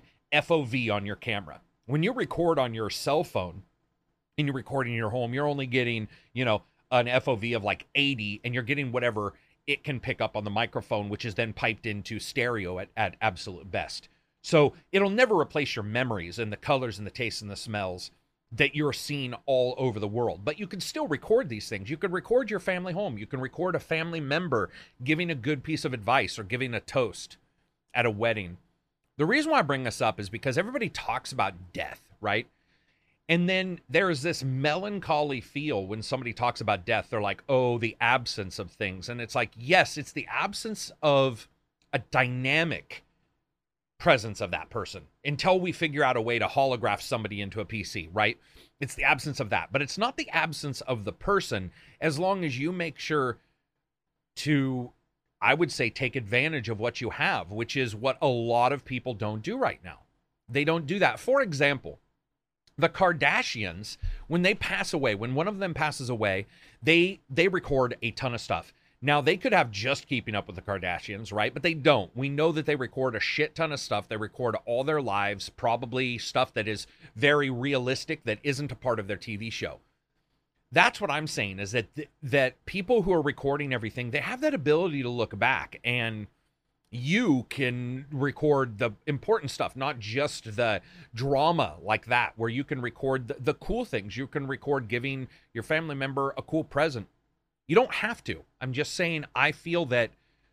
FOV on your camera. When you record on your cell phone and you're recording in your home, you're only getting, you know, an FOV of like 80, and you're getting whatever it can pick up on the microphone, which is then piped into stereo at absolute best. So it'll never replace your memories and the colors and the tastes and the smells that you're seeing all over the world. But you can still record these things. You can record your family home. You can record a family member giving a good piece of advice or giving a toast at a wedding. The reason why I bring this up is because everybody talks about death, right? And then there's this melancholy feel when somebody talks about death. They're like, oh, the absence of things. And it's like, yes, it's the absence of a dynamic presence of that person until we figure out a way to holograph somebody into a PC, right? It's the absence of that. But it's not the absence of the person, as long as you make sure to, I would say, take advantage of what you have, which is what a lot of people don't do right now. They don't do that. For example, the Kardashians, when they pass away, when one of them passes away, they record a ton of stuff. Now, they could have just Keeping Up with the Kardashians, right? But they don't. We know that they record a shit ton of stuff. They record all their lives, probably stuff that is very realistic, that isn't a part of their TV show. That's what I'm saying, is that people who are recording everything, they have that ability to look back, and you can record the important stuff, not just the drama like that, where you can record the cool things. You can record giving your family member a cool present. You don't have to. I'm just saying, I feel that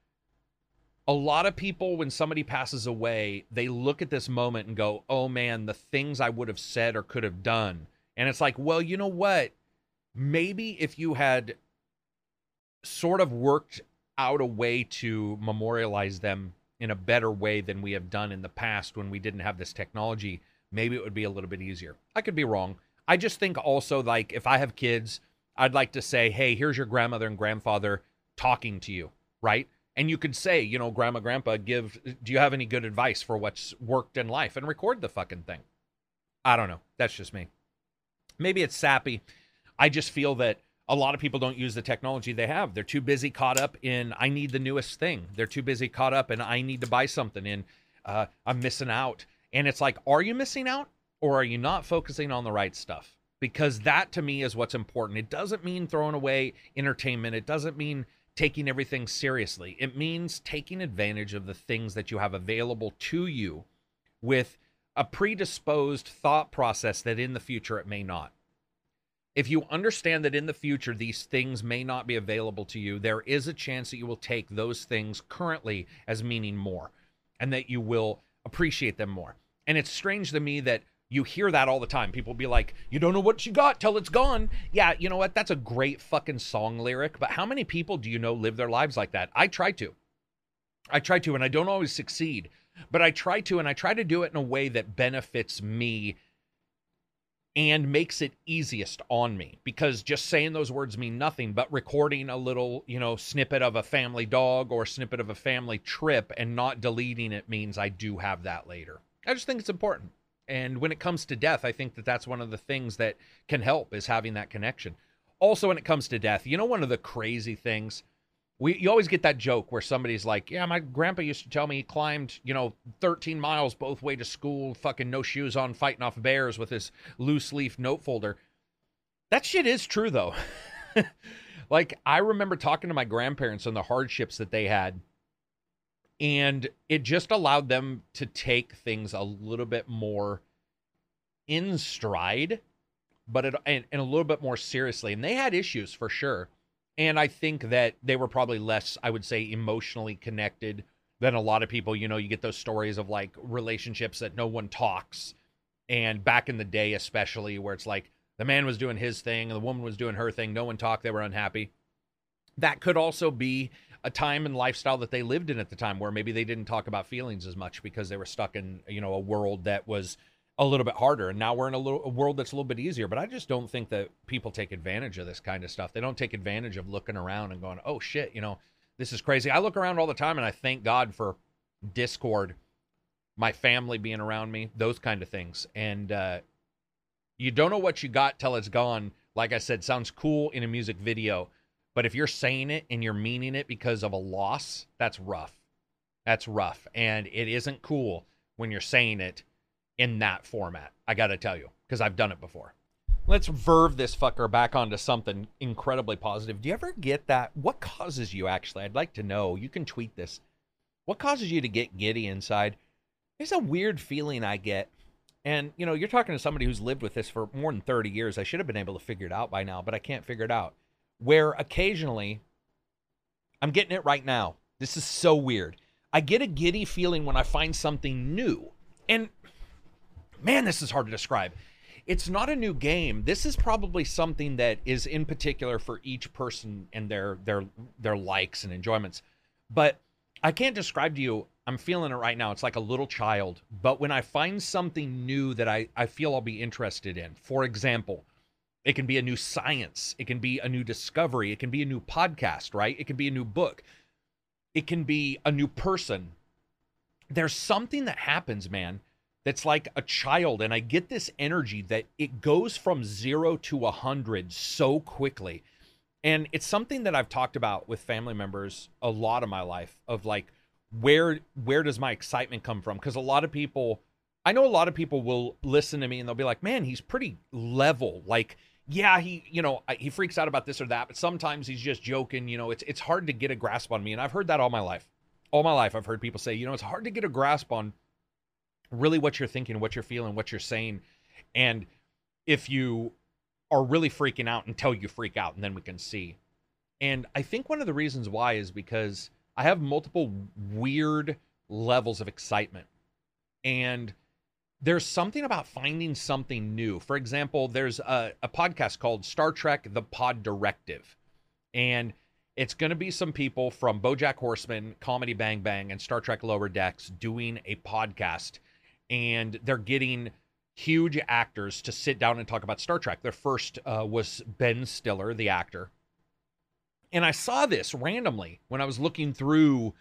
a lot of people, when somebody passes away, they look at this moment and go, oh man, the things I would have said or could have done. And it's like, well, you know what? Maybe if you had sort of worked out a way to memorialize them in a better way than we have done in the past when we didn't have this technology, maybe it would be a little bit easier. I could be wrong. I just think also, like, if I have kids, I'd like to say, hey, here's your grandmother and grandfather talking to you, right? And you could say, you know, grandma, grandpa, do you have any good advice for what's worked in life? And record the fucking thing. I don't know. That's just me. Maybe it's sappy. I just feel that a lot of people don't use the technology they have. They're too busy caught up in, I need the newest thing. They're too busy caught up in, I need to buy something, and I'm missing out. And it's like, are you missing out, or are you not focusing on the right stuff? Because that, to me, is what's important. It doesn't mean throwing away entertainment. It doesn't mean taking everything seriously. It means taking advantage of the things that you have available to you with a predisposed thought process that in the future it may not. If you understand that in the future these things may not be available to you, there is a chance that you will take those things currently as meaning more, and that you will appreciate them more. And it's strange to me that you hear that all the time. People be like, you don't know what you got till it's gone. Yeah, you know what? That's a great fucking song lyric. But how many people do you know live their lives like that? I try to, and I don't always succeed. But I try to, and I try to do it in a way that benefits me and makes it easiest on me. Because just saying those words mean nothing, but recording a little, you know, snippet of a family dog or snippet of a family trip and not deleting it means I do have that later. I just think it's important. And when it comes to death, I think that that's one of the things that can help, is having that connection. Also, when it comes to death, you know, one of the crazy things, you always get that joke where somebody's like, yeah, my grandpa used to tell me he climbed, 13 miles both way to school, fucking no shoes on, fighting off bears with his loose leaf note folder. That shit is true, though. Like, I remember talking to my grandparents and the hardships that they had, and it just allowed them to take things a little bit more in stride, but and a little bit more seriously. And they had issues for sure. And I think that they were probably less, I would say, emotionally connected than a lot of people. You know, you get those stories of like relationships that no one talks. And back in the day, especially, where it's like the man was doing his thing and the woman was doing her thing. No one talked. They were unhappy. That could also be a time and lifestyle that they lived in at the time, where maybe they didn't talk about feelings as much because they were stuck in, a world that was a little bit harder. And now we're in a world that's a little bit easier. But I just don't think that people take advantage of this kind of stuff. They don't take advantage of looking around and going, oh shit, this is crazy. I look around all the time and I thank God for Discord, my family being around me, those kind of things. And you don't know what you got till it's gone. Like I said, sounds cool in a music video. But if you're saying it and you're meaning it because of a loss, that's rough. That's rough. And it isn't cool when you're saying it in that format. I got to tell you, because I've done it before. Let's verve this fucker back onto something incredibly positive. Do you ever get that? What causes you, actually? I'd like to know. You can tweet this. What causes you to get giddy inside? There's a weird feeling I get And, you're talking to somebody who's lived with this for more than 30 years. I should have been able to figure it out by now, but I can't figure it out. Where occasionally, I'm getting it right now. This is so weird. I get a giddy feeling when I find something new. And man, this is hard to describe. It's not a new game. This is probably something that is in particular for each person and their likes and enjoyments. But I can't describe to you. I'm feeling it right now. It's like a little child. But when I find something new that I feel I'll be interested in, for example, it can be a new science. It can be a new discovery. It can be a new podcast, right? It can be a new book. It can be a new person. There's something that happens, man, that's like a child. And I get this energy that it goes from 0 to 100 so quickly. And it's something that I've talked about with family members a lot of my life, of like, where does my excitement come from? Because I know a lot of people will listen to me and they'll be like, man, he's pretty level. Like, yeah, he freaks out about this or that, but sometimes he's just joking. It's hard to get a grasp on me. And I've heard that all my life. All my life, I've heard people say, it's hard to get a grasp on really what you're thinking, what you're feeling, what you're saying. And if you are really freaking out until you freak out, and then we can see. And I think one of the reasons why is because I have multiple weird levels of excitement. And there's something about finding something new. For example, there's a podcast called Star Trek: The Pod Directive. And it's going to be some people from BoJack Horseman, Comedy Bang Bang, and Star Trek Lower Decks doing a podcast. And they're getting huge actors to sit down and talk about Star Trek. Their first was Ben Stiller, the actor. And I saw this randomly when I was looking through,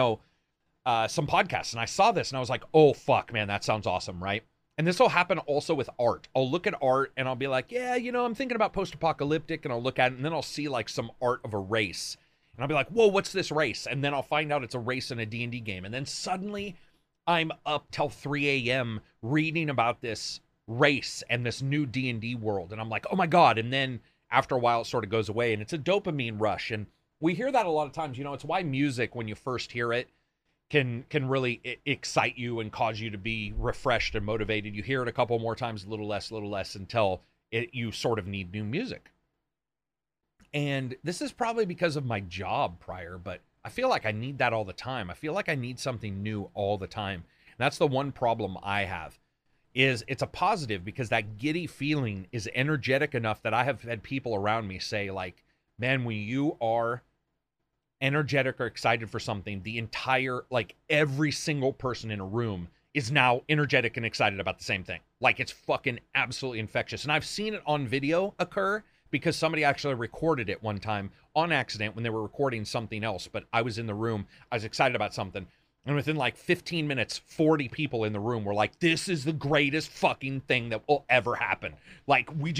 some podcasts. And I saw this and I was like, oh, fuck, man, that sounds awesome, right? And this will happen also with art. I'll look at art and I'll be like, yeah, I'm thinking about post-apocalyptic, and I'll look at it and then I'll see like some art of a race. And I'll be like, whoa, what's this race? And then I'll find out it's a race in a D&D game. And then suddenly I'm up till 3 a.m. reading about this race and this new D&D world. And I'm like, oh my God. And then after a while, it sort of goes away and it's a dopamine rush. And we hear that a lot of times. It's why music, when you first hear it, can really excite you and cause you to be refreshed and motivated. You hear it a couple more times, a little less, until you sort of need new music. And this is probably because of my job prior, but I feel like I need that all the time. I feel like I need something new all the time. And that's the one problem I have, is it's a positive because that giddy feeling is energetic enough that I have had people around me say, like, man, when you are energetic or excited for something, the entire, like, every single person in a room is now energetic and excited about the same thing. Like, it's fucking absolutely infectious. And I've seen it on video occur because somebody actually recorded it one time on accident when they were recording something else. But I was in the room, I was excited about something. And within like 15 minutes, 40 people in the room were like, this is the greatest fucking thing that will ever happen. Like, we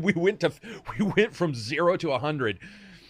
went from 0 to 100.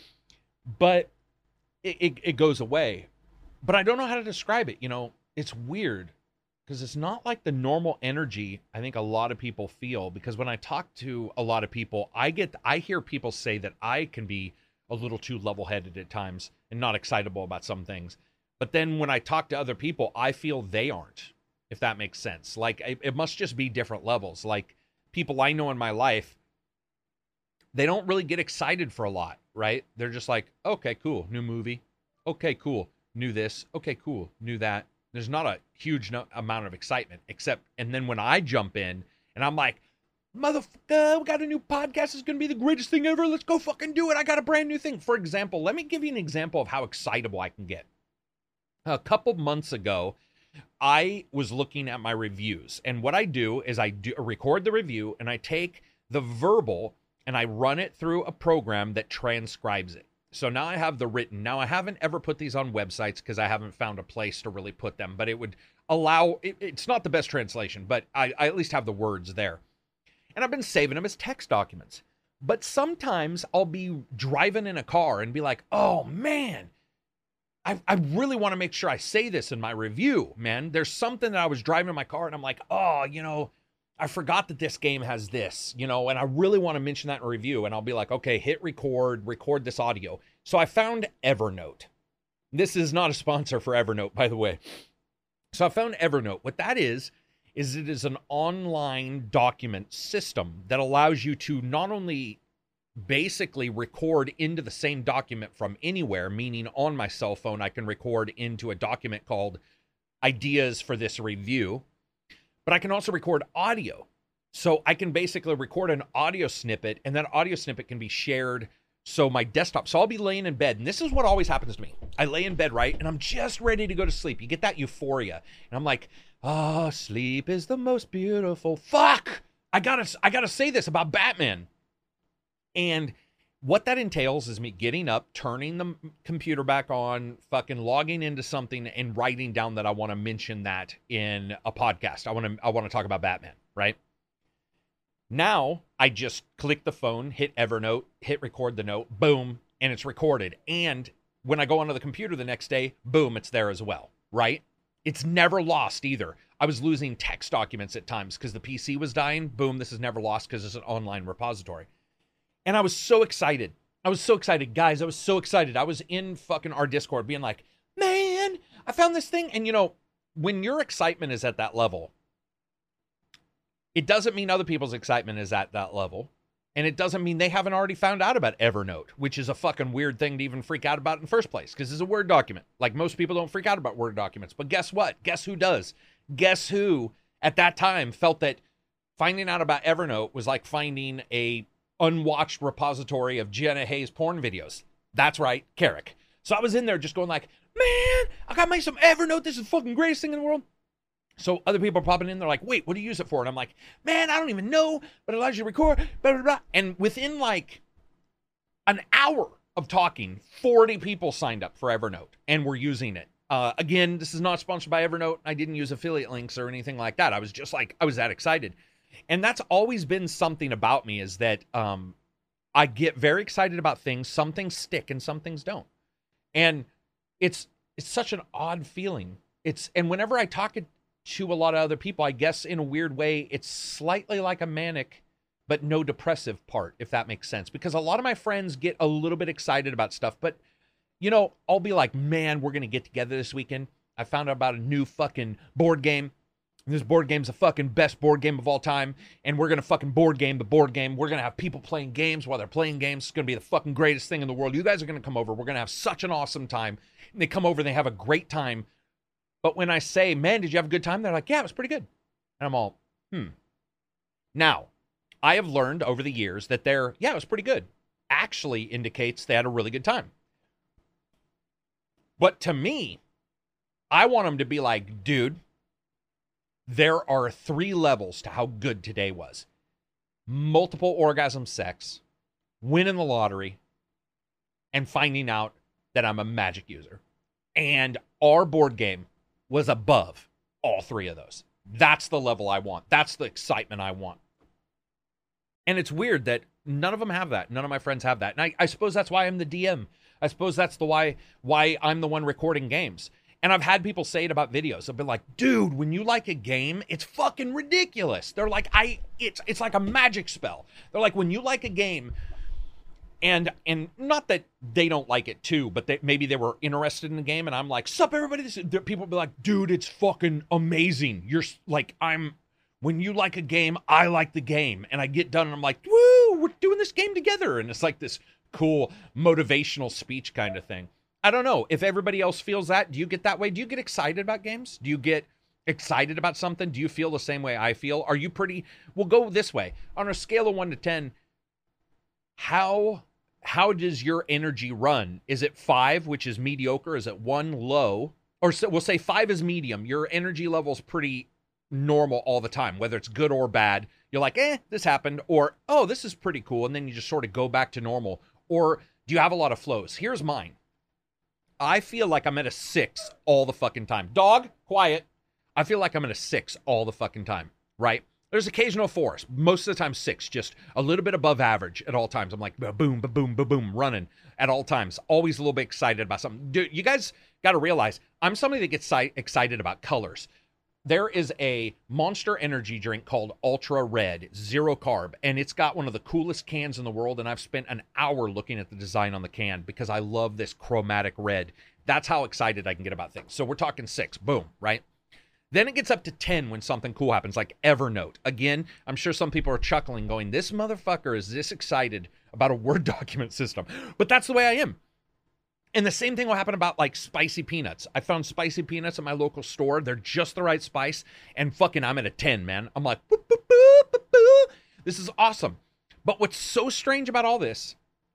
But it goes away. But I don't know how to describe it. It's weird because it's not like the normal energy I think a lot of people feel. Because when I talk to a lot of people, I hear people say that I can be a little too level-headed at times and not excitable about some things. But then when I talk to other people, I feel they aren't, if that makes sense. Like, it must just be different levels. Like, people I know in my life, they don't really get excited for a lot, right? They're just like, okay, cool, new movie. Okay, cool, new this. Okay, cool, new that. There's not a huge amount of excitement, and then when I jump in and I'm like, motherfucker, we got a new podcast. It's going to be the greatest thing ever. Let's go fucking do it. I got a brand new thing. For example, let me give you an example of how excitable I can get. A couple months ago, I was looking at my reviews, and what I do is I record the review and I take the verbal and I run it through a program that transcribes it. So now I have the written. Now I haven't ever put these on websites because I haven't found a place to really put them, but it would allow, it's not the best translation, but I at least have the words there. And I've been saving them as text documents. But sometimes I'll be driving in a car and be like, oh man, I really want to make sure I say this in my review, man. There's something that I was driving in my car and I'm like, oh, I forgot that this game has this, and I really want to mention that in a review. And I'll be like, okay, hit record this audio. So I found Evernote. This is not a sponsor for Evernote, by the way. So I found Evernote. What that is is it is an online document system that allows you to not only basically record into the same document from anywhere, meaning on my cell phone, I can record into a document called ideas for this review, but I can also record audio. So I can basically record an audio snippet, and that audio snippet can be shared. So my desktop, so I'll be laying in bed, and this is what always happens to me. I lay in bed, right? And I'm just ready to go to sleep. You get that euphoria. And I'm like, oh, sleep is the most beautiful. Fuck! I gotta say this about Batman. And what that entails is me getting up, turning the computer back on, fucking logging into something, and writing down that I want to mention that in a podcast. I want to talk about Batman, right? Now I just click the phone, hit Evernote, hit record the note, boom, and it's recorded. And when I go onto the computer the next day, boom, it's there as well, right? It's never lost either. I was losing text documents at times because the PC was dying. Boom, this is never lost because it's an online repository. And I was so excited. Guys. I was so excited. I was in fucking our Discord being like, man, I found this thing. And, you know, when your excitement is at that level, it doesn't mean other people's excitement is at that level. And it doesn't mean they haven't already found out about Evernote, which is a fucking weird thing to even freak out about in the first place, because it's a Word document. Like, most people don't freak out about Word documents. But guess what? Guess who does? Guess who, at that time, felt that finding out about Evernote was like finding a unwatched repository of Jenna Hayes porn videos? That's right, Carrick. So I was in there just going like, man, I got me some Evernote. This is the fucking greatest thing in the world. So other people are popping in. They're like, wait, what do you use it for? And I'm like, man, I don't even know, but it allows you to record, blah, blah, blah. And within like an hour of talking, 40 people signed up for Evernote and were using it. Again, this is not sponsored by Evernote. I didn't use affiliate links or anything like that. I was just like, I was that excited. And that's always been something about me, is that I get very excited about things. Some things stick and some things don't. And it's such an odd feeling. And whenever I talk to a lot of other people, I guess in a weird way, it's slightly like a manic, but no depressive part, if that makes sense. Because a lot of my friends get a little bit excited about stuff, but, you know, I'll be like, man, we're going to get together this weekend. I found out about a new fucking board game. This board game's the fucking best board game of all time, and we're going to fucking board game the board game. We're going to have people playing games while they're playing games. It's going to be the fucking greatest thing in the world. You guys are going to come over. We're going to have such an awesome time. And they come over and they have a great time. But when I say, man, did you have a good time? They're like, yeah, it was pretty good. And I'm all, Now, I have learned over the years that it was pretty good, actually indicates they had a really good time. But to me, I want them to be like, dude, there are 3 levels to how good today was. Multiple orgasm sex, winning the lottery, and finding out that I'm a magic user. And our board game was above all 3 of those. That's the level I want. That's the excitement I want. And it's weird that none of them have that. None of my friends have that. And I suppose that's why I'm the DM. I suppose that's the why I'm the one recording games. And I've had people say it about videos. I've been like, dude, when you like a game, it's fucking ridiculous. They're like, it's like a magic spell. They're like, when you like a game, and not that they don't like it too, but maybe they were interested in the game, and I'm like, sup, everybody? People be like, dude, it's fucking amazing. You're like, when you like a game, I like the game. And I get done, and I'm like, woo, we're doing this game together. And it's like this cool motivational speech kind of thing. I don't know if everybody else feels that. Do you get that way? Do you get excited about games? Do you get excited about something? Do you feel the same way I feel? Are you we'll go this way. On a scale of 1 to 10, how does your energy run? Is it 5, which is mediocre? Is it 1, low? Or we'll say 5 is medium. Your energy level's pretty normal all the time, whether it's good or bad. You're like, this happened. Or, oh, this is pretty cool. And then you just sort of go back to normal. Or do you have a lot of flows? Here's mine. I feel like I'm at a 6 all the fucking time. Dog, quiet. I feel like I'm at a 6 all the fucking time, right? There's occasional 4s. Most of the time 6, just a little bit above average at all times. I'm like, boom, boom, boom, running at all times. Always a little bit excited about something. Dude, you guys got to realize, I'm somebody that gets excited about colors. There is a Monster energy drink called Ultra Red, 0 carb, and it's got one of the coolest cans in the world, and I've spent an hour looking at the design on the can because I love this chromatic red. That's how excited I can get about things. So we're talking 6, boom, right? Then it gets up to 10 when something cool happens, like Evernote. Again, I'm sure some people are chuckling, going, this motherfucker is this excited about a Word document system. But that's the way I am. And the same thing will happen about like spicy peanuts. I found spicy peanuts at my local store. They're just the right spice. And fucking, I'm at a 10, man. I'm like, boop, boop, boop, boop, boop. This is awesome. But what's so strange about all this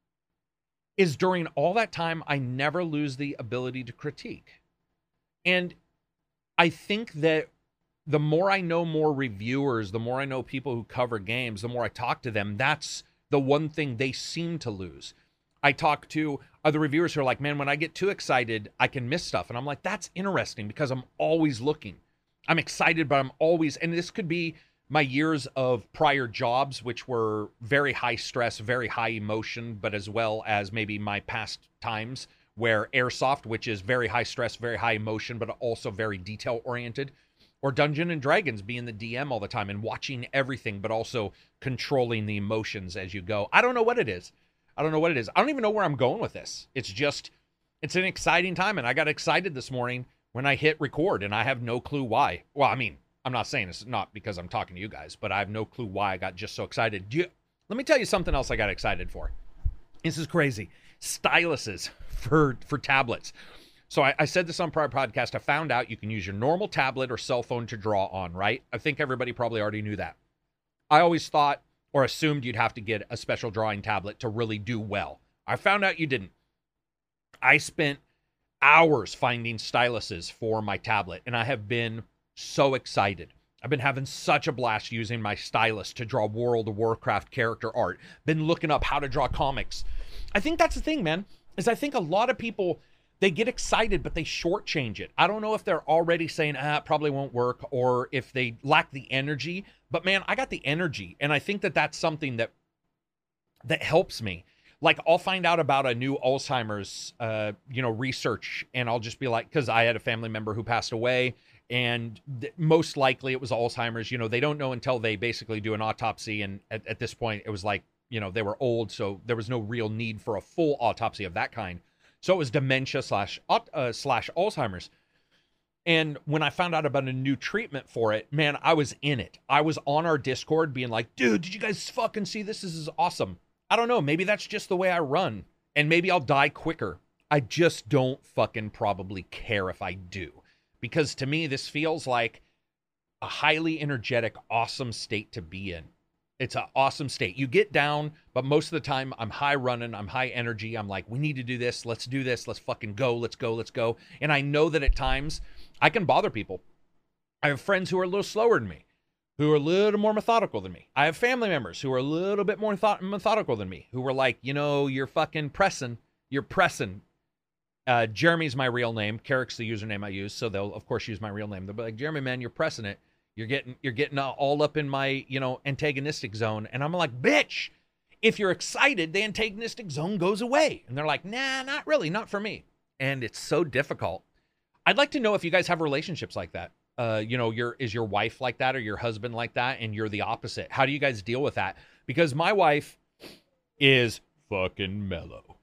is during all that time, I never lose the ability to critique. And I think that the more I know more reviewers, the more I know people who cover games, the more I talk to them, that's the one thing they seem to lose. I talk to other reviewers who are like, man, when I get too excited, I can miss stuff. And I'm like, that's interesting because I'm always looking. I'm excited, but I'm always, and this could be my years of prior jobs, which were very high stress, very high emotion, but as well as maybe my past times where Airsoft, which is very high stress, very high emotion, but also very detail oriented, or Dungeons and Dragons, being the DM all the time and watching everything, but also controlling the emotions as you go. I don't know what it is. I don't even know where I'm going with this. It's an exciting time. And I got excited this morning when I hit record, and I have no clue why. Well, I mean, I'm not saying it's not because I'm talking to you guys, but I have no clue why I got just so excited. Let me tell you something else I got excited for. This is crazy. Styluses for tablets. So I said this on prior podcast. I found out you can use your normal tablet or cell phone to draw on, right? I think everybody probably already knew that. I always thought or assumed you'd have to get a special drawing tablet to really do well. I found out you didn't. I spent hours finding styluses for my tablet, and I have been so excited. I've been having such a blast using my stylus to draw World of Warcraft character art. Been looking up how to draw comics. I think that's the thing, man, is I think a lot of people, they get excited, but they shortchange it. I don't know if they're already saying, it probably won't work, or if they lack the energy. But man, I got the energy, and I think that that's something that helps me. Like, I'll find out about a new Alzheimer's, research, and I'll just be like, because I had a family member who passed away, and most likely it was Alzheimer's. They don't know until they basically do an autopsy, and at this point, it was like, they were old, so there was no real need for a full autopsy of that kind. So it was dementia slash Alzheimer's. And when I found out about a new treatment for it, man, I was in it. I was on our Discord being like, dude, did you guys fucking see this? This is awesome. I don't know. Maybe that's just the way I run. And maybe I'll die quicker. I just don't fucking probably care if I do. Because to me, this feels like a highly energetic, awesome state to be in. It's an awesome state. You get down, but most of the time I'm high running, I'm high energy. I'm like, we need to do this. Let's do this. Let's fucking go. Let's go. Let's go. And I know that at times I can bother people. I have friends who are a little slower than me, who are a little more methodical than me. I have family members who are a little bit more methodical than me, who were like, you're fucking pressing. You're pressing. Jeremy's my real name. Carrick's the username I use, so they'll, of course, use my real name. They'll be like, Jeremy, man, you're pressing it. You're getting all up in my, antagonistic zone. And I'm like, bitch, if you're excited, the antagonistic zone goes away. And they're like, nah, not really, not for me. And it's so difficult. I'd like to know if you guys have relationships like that. Is your wife like that or your husband like that? And you're the opposite. How do you guys deal with that? Because my wife is fucking mellow.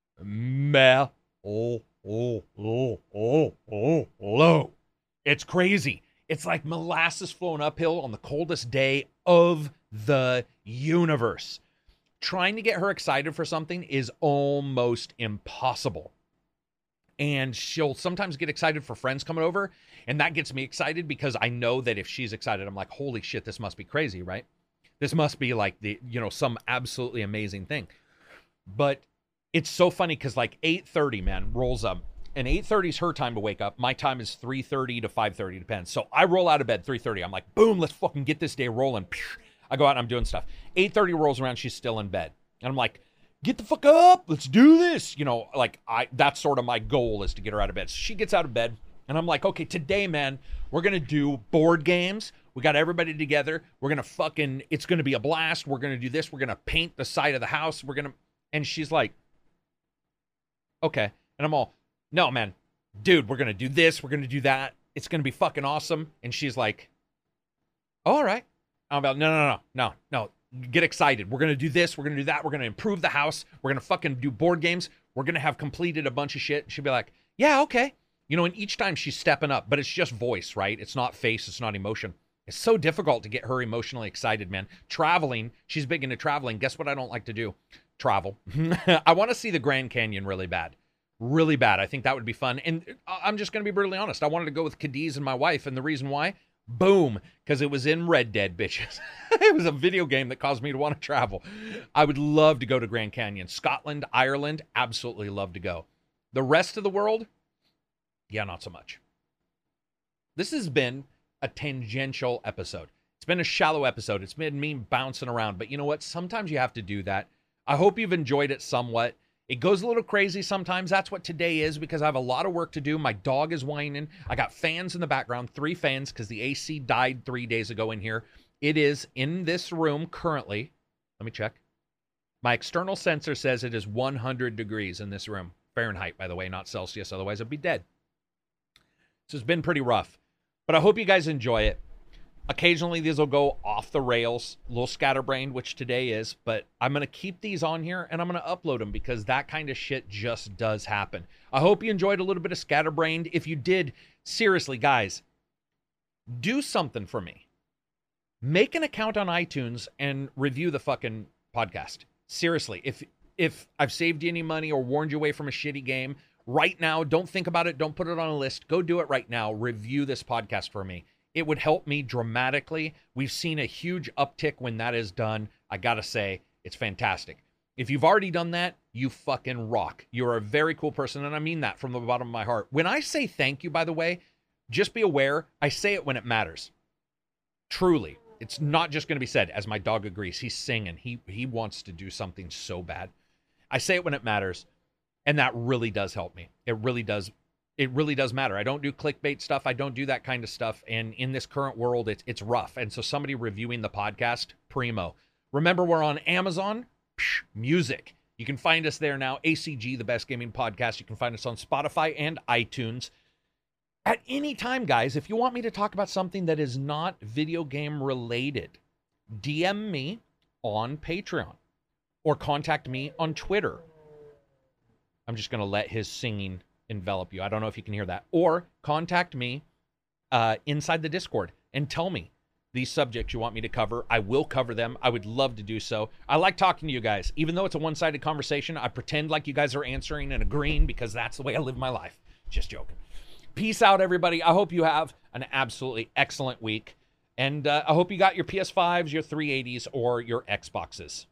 It's crazy. It's like molasses flowing uphill on the coldest day of the universe. Trying to get her excited for something is almost impossible. And she'll sometimes get excited for friends coming over, and that gets me excited because I know that if she's excited, I'm like, holy shit, this must be crazy, right? This must be like some absolutely amazing thing. But it's so funny because like 8:30, man, rolls up. And 8:30 is her time to wake up. My time is 3:30 to 5:30, depends. So I roll out of bed 3:30. I'm like, boom, let's fucking get this day rolling. I go out and I'm doing stuff. 8:30 rolls around, she's still in bed. And I'm like, get the fuck up, let's do this. That's sort of my goal, is to get her out of bed. So she gets out of bed, and I'm like, okay, today, man, we're going to do board games. We got everybody together. We're going to it's going to be a blast. We're going to do this. We're going to paint the side of the house. And she's like, okay. And I'm all, no, man, dude, we're going to do this. We're going to do that. It's going to be fucking awesome. And she's like, all right. I'm about, no. Get excited. We're going to do this. We're going to do that. We're going to improve the house. We're going to fucking do board games. We're going to have completed a bunch of shit. She'll be like, yeah, okay. You know, and each time she's stepping up, but it's just voice, right? It's not face, it's not emotion. It's so difficult to get her emotionally excited, man. Traveling, she's big into traveling. Guess what I don't like to do? Travel. I want to see the Grand Canyon really bad. Really bad. I think that would be fun. And I'm just going to be brutally honest. I wanted to go with Cadiz and my wife, and the reason why? Boom. Because it was in Red Dead, bitches. It was a video game that caused me to want to travel. I would love to go to Grand Canyon. Scotland, Ireland, absolutely love to go. The rest of the world, yeah, not so much. This has been a tangential episode. It's been a shallow episode. It's been me bouncing around. But you know what? Sometimes you have to do that. I hope you've enjoyed it somewhat. It goes a little crazy sometimes. That's what today is because I have a lot of work to do. My dog is whining. I got fans in the background, 3 fans because the AC died 3 days ago in here. It is in this room currently. Let me check. My external sensor says it is 100 degrees in this room. Fahrenheit, by the way, not Celsius. Otherwise, I'd be dead. So it's been pretty rough. But I hope you guys enjoy it. Occasionally, these will go off the rails, a little scatterbrained, which today is, but I'm going to keep these on here, and I'm going to upload them because that kind of shit just does happen. I hope you enjoyed a little bit of scatterbrained. If you did, seriously, guys, do something for me. Make an account on iTunes and review the fucking podcast. Seriously, if I've saved you any money or warned you away from a shitty game, right now, don't think about it. Don't put it on a list. Go do it right now. Review this podcast for me. It would help me dramatically. We've seen a huge uptick when that is done. I gotta say, it's fantastic. If you've already done that, you fucking rock. You're a very cool person, and I mean that from the bottom of my heart. When I say thank you, by the way, just be aware, I say it when it matters. Truly. It's not just going to be said, as my dog agrees. He's singing. He wants to do something so bad. I say it when it matters, and that really does help me. It really does. It really does matter. I don't do clickbait stuff. I don't do that kind of stuff. And in this current world, it's rough. And so somebody reviewing the podcast, primo. Remember, we're on Amazon Music. You can find us there now. ACG, the best gaming podcast. You can find us on Spotify and iTunes. At any time, guys, if you want me to talk about something that is not video game related, DM me on Patreon or contact me on Twitter. I'm just going to let his singing envelop you. I don't know if you can hear that. Or contact me inside the Discord and tell me these subjects you want me to cover. I will cover them. I would love to do so. I like talking to you guys. Even though it's a one-sided conversation, I pretend like you guys are answering and agreeing because that's the way I live my life. Just joking. Peace out, everybody. I hope you have an absolutely excellent week. And I hope you got your PS5s, your 380s, or your Xboxes.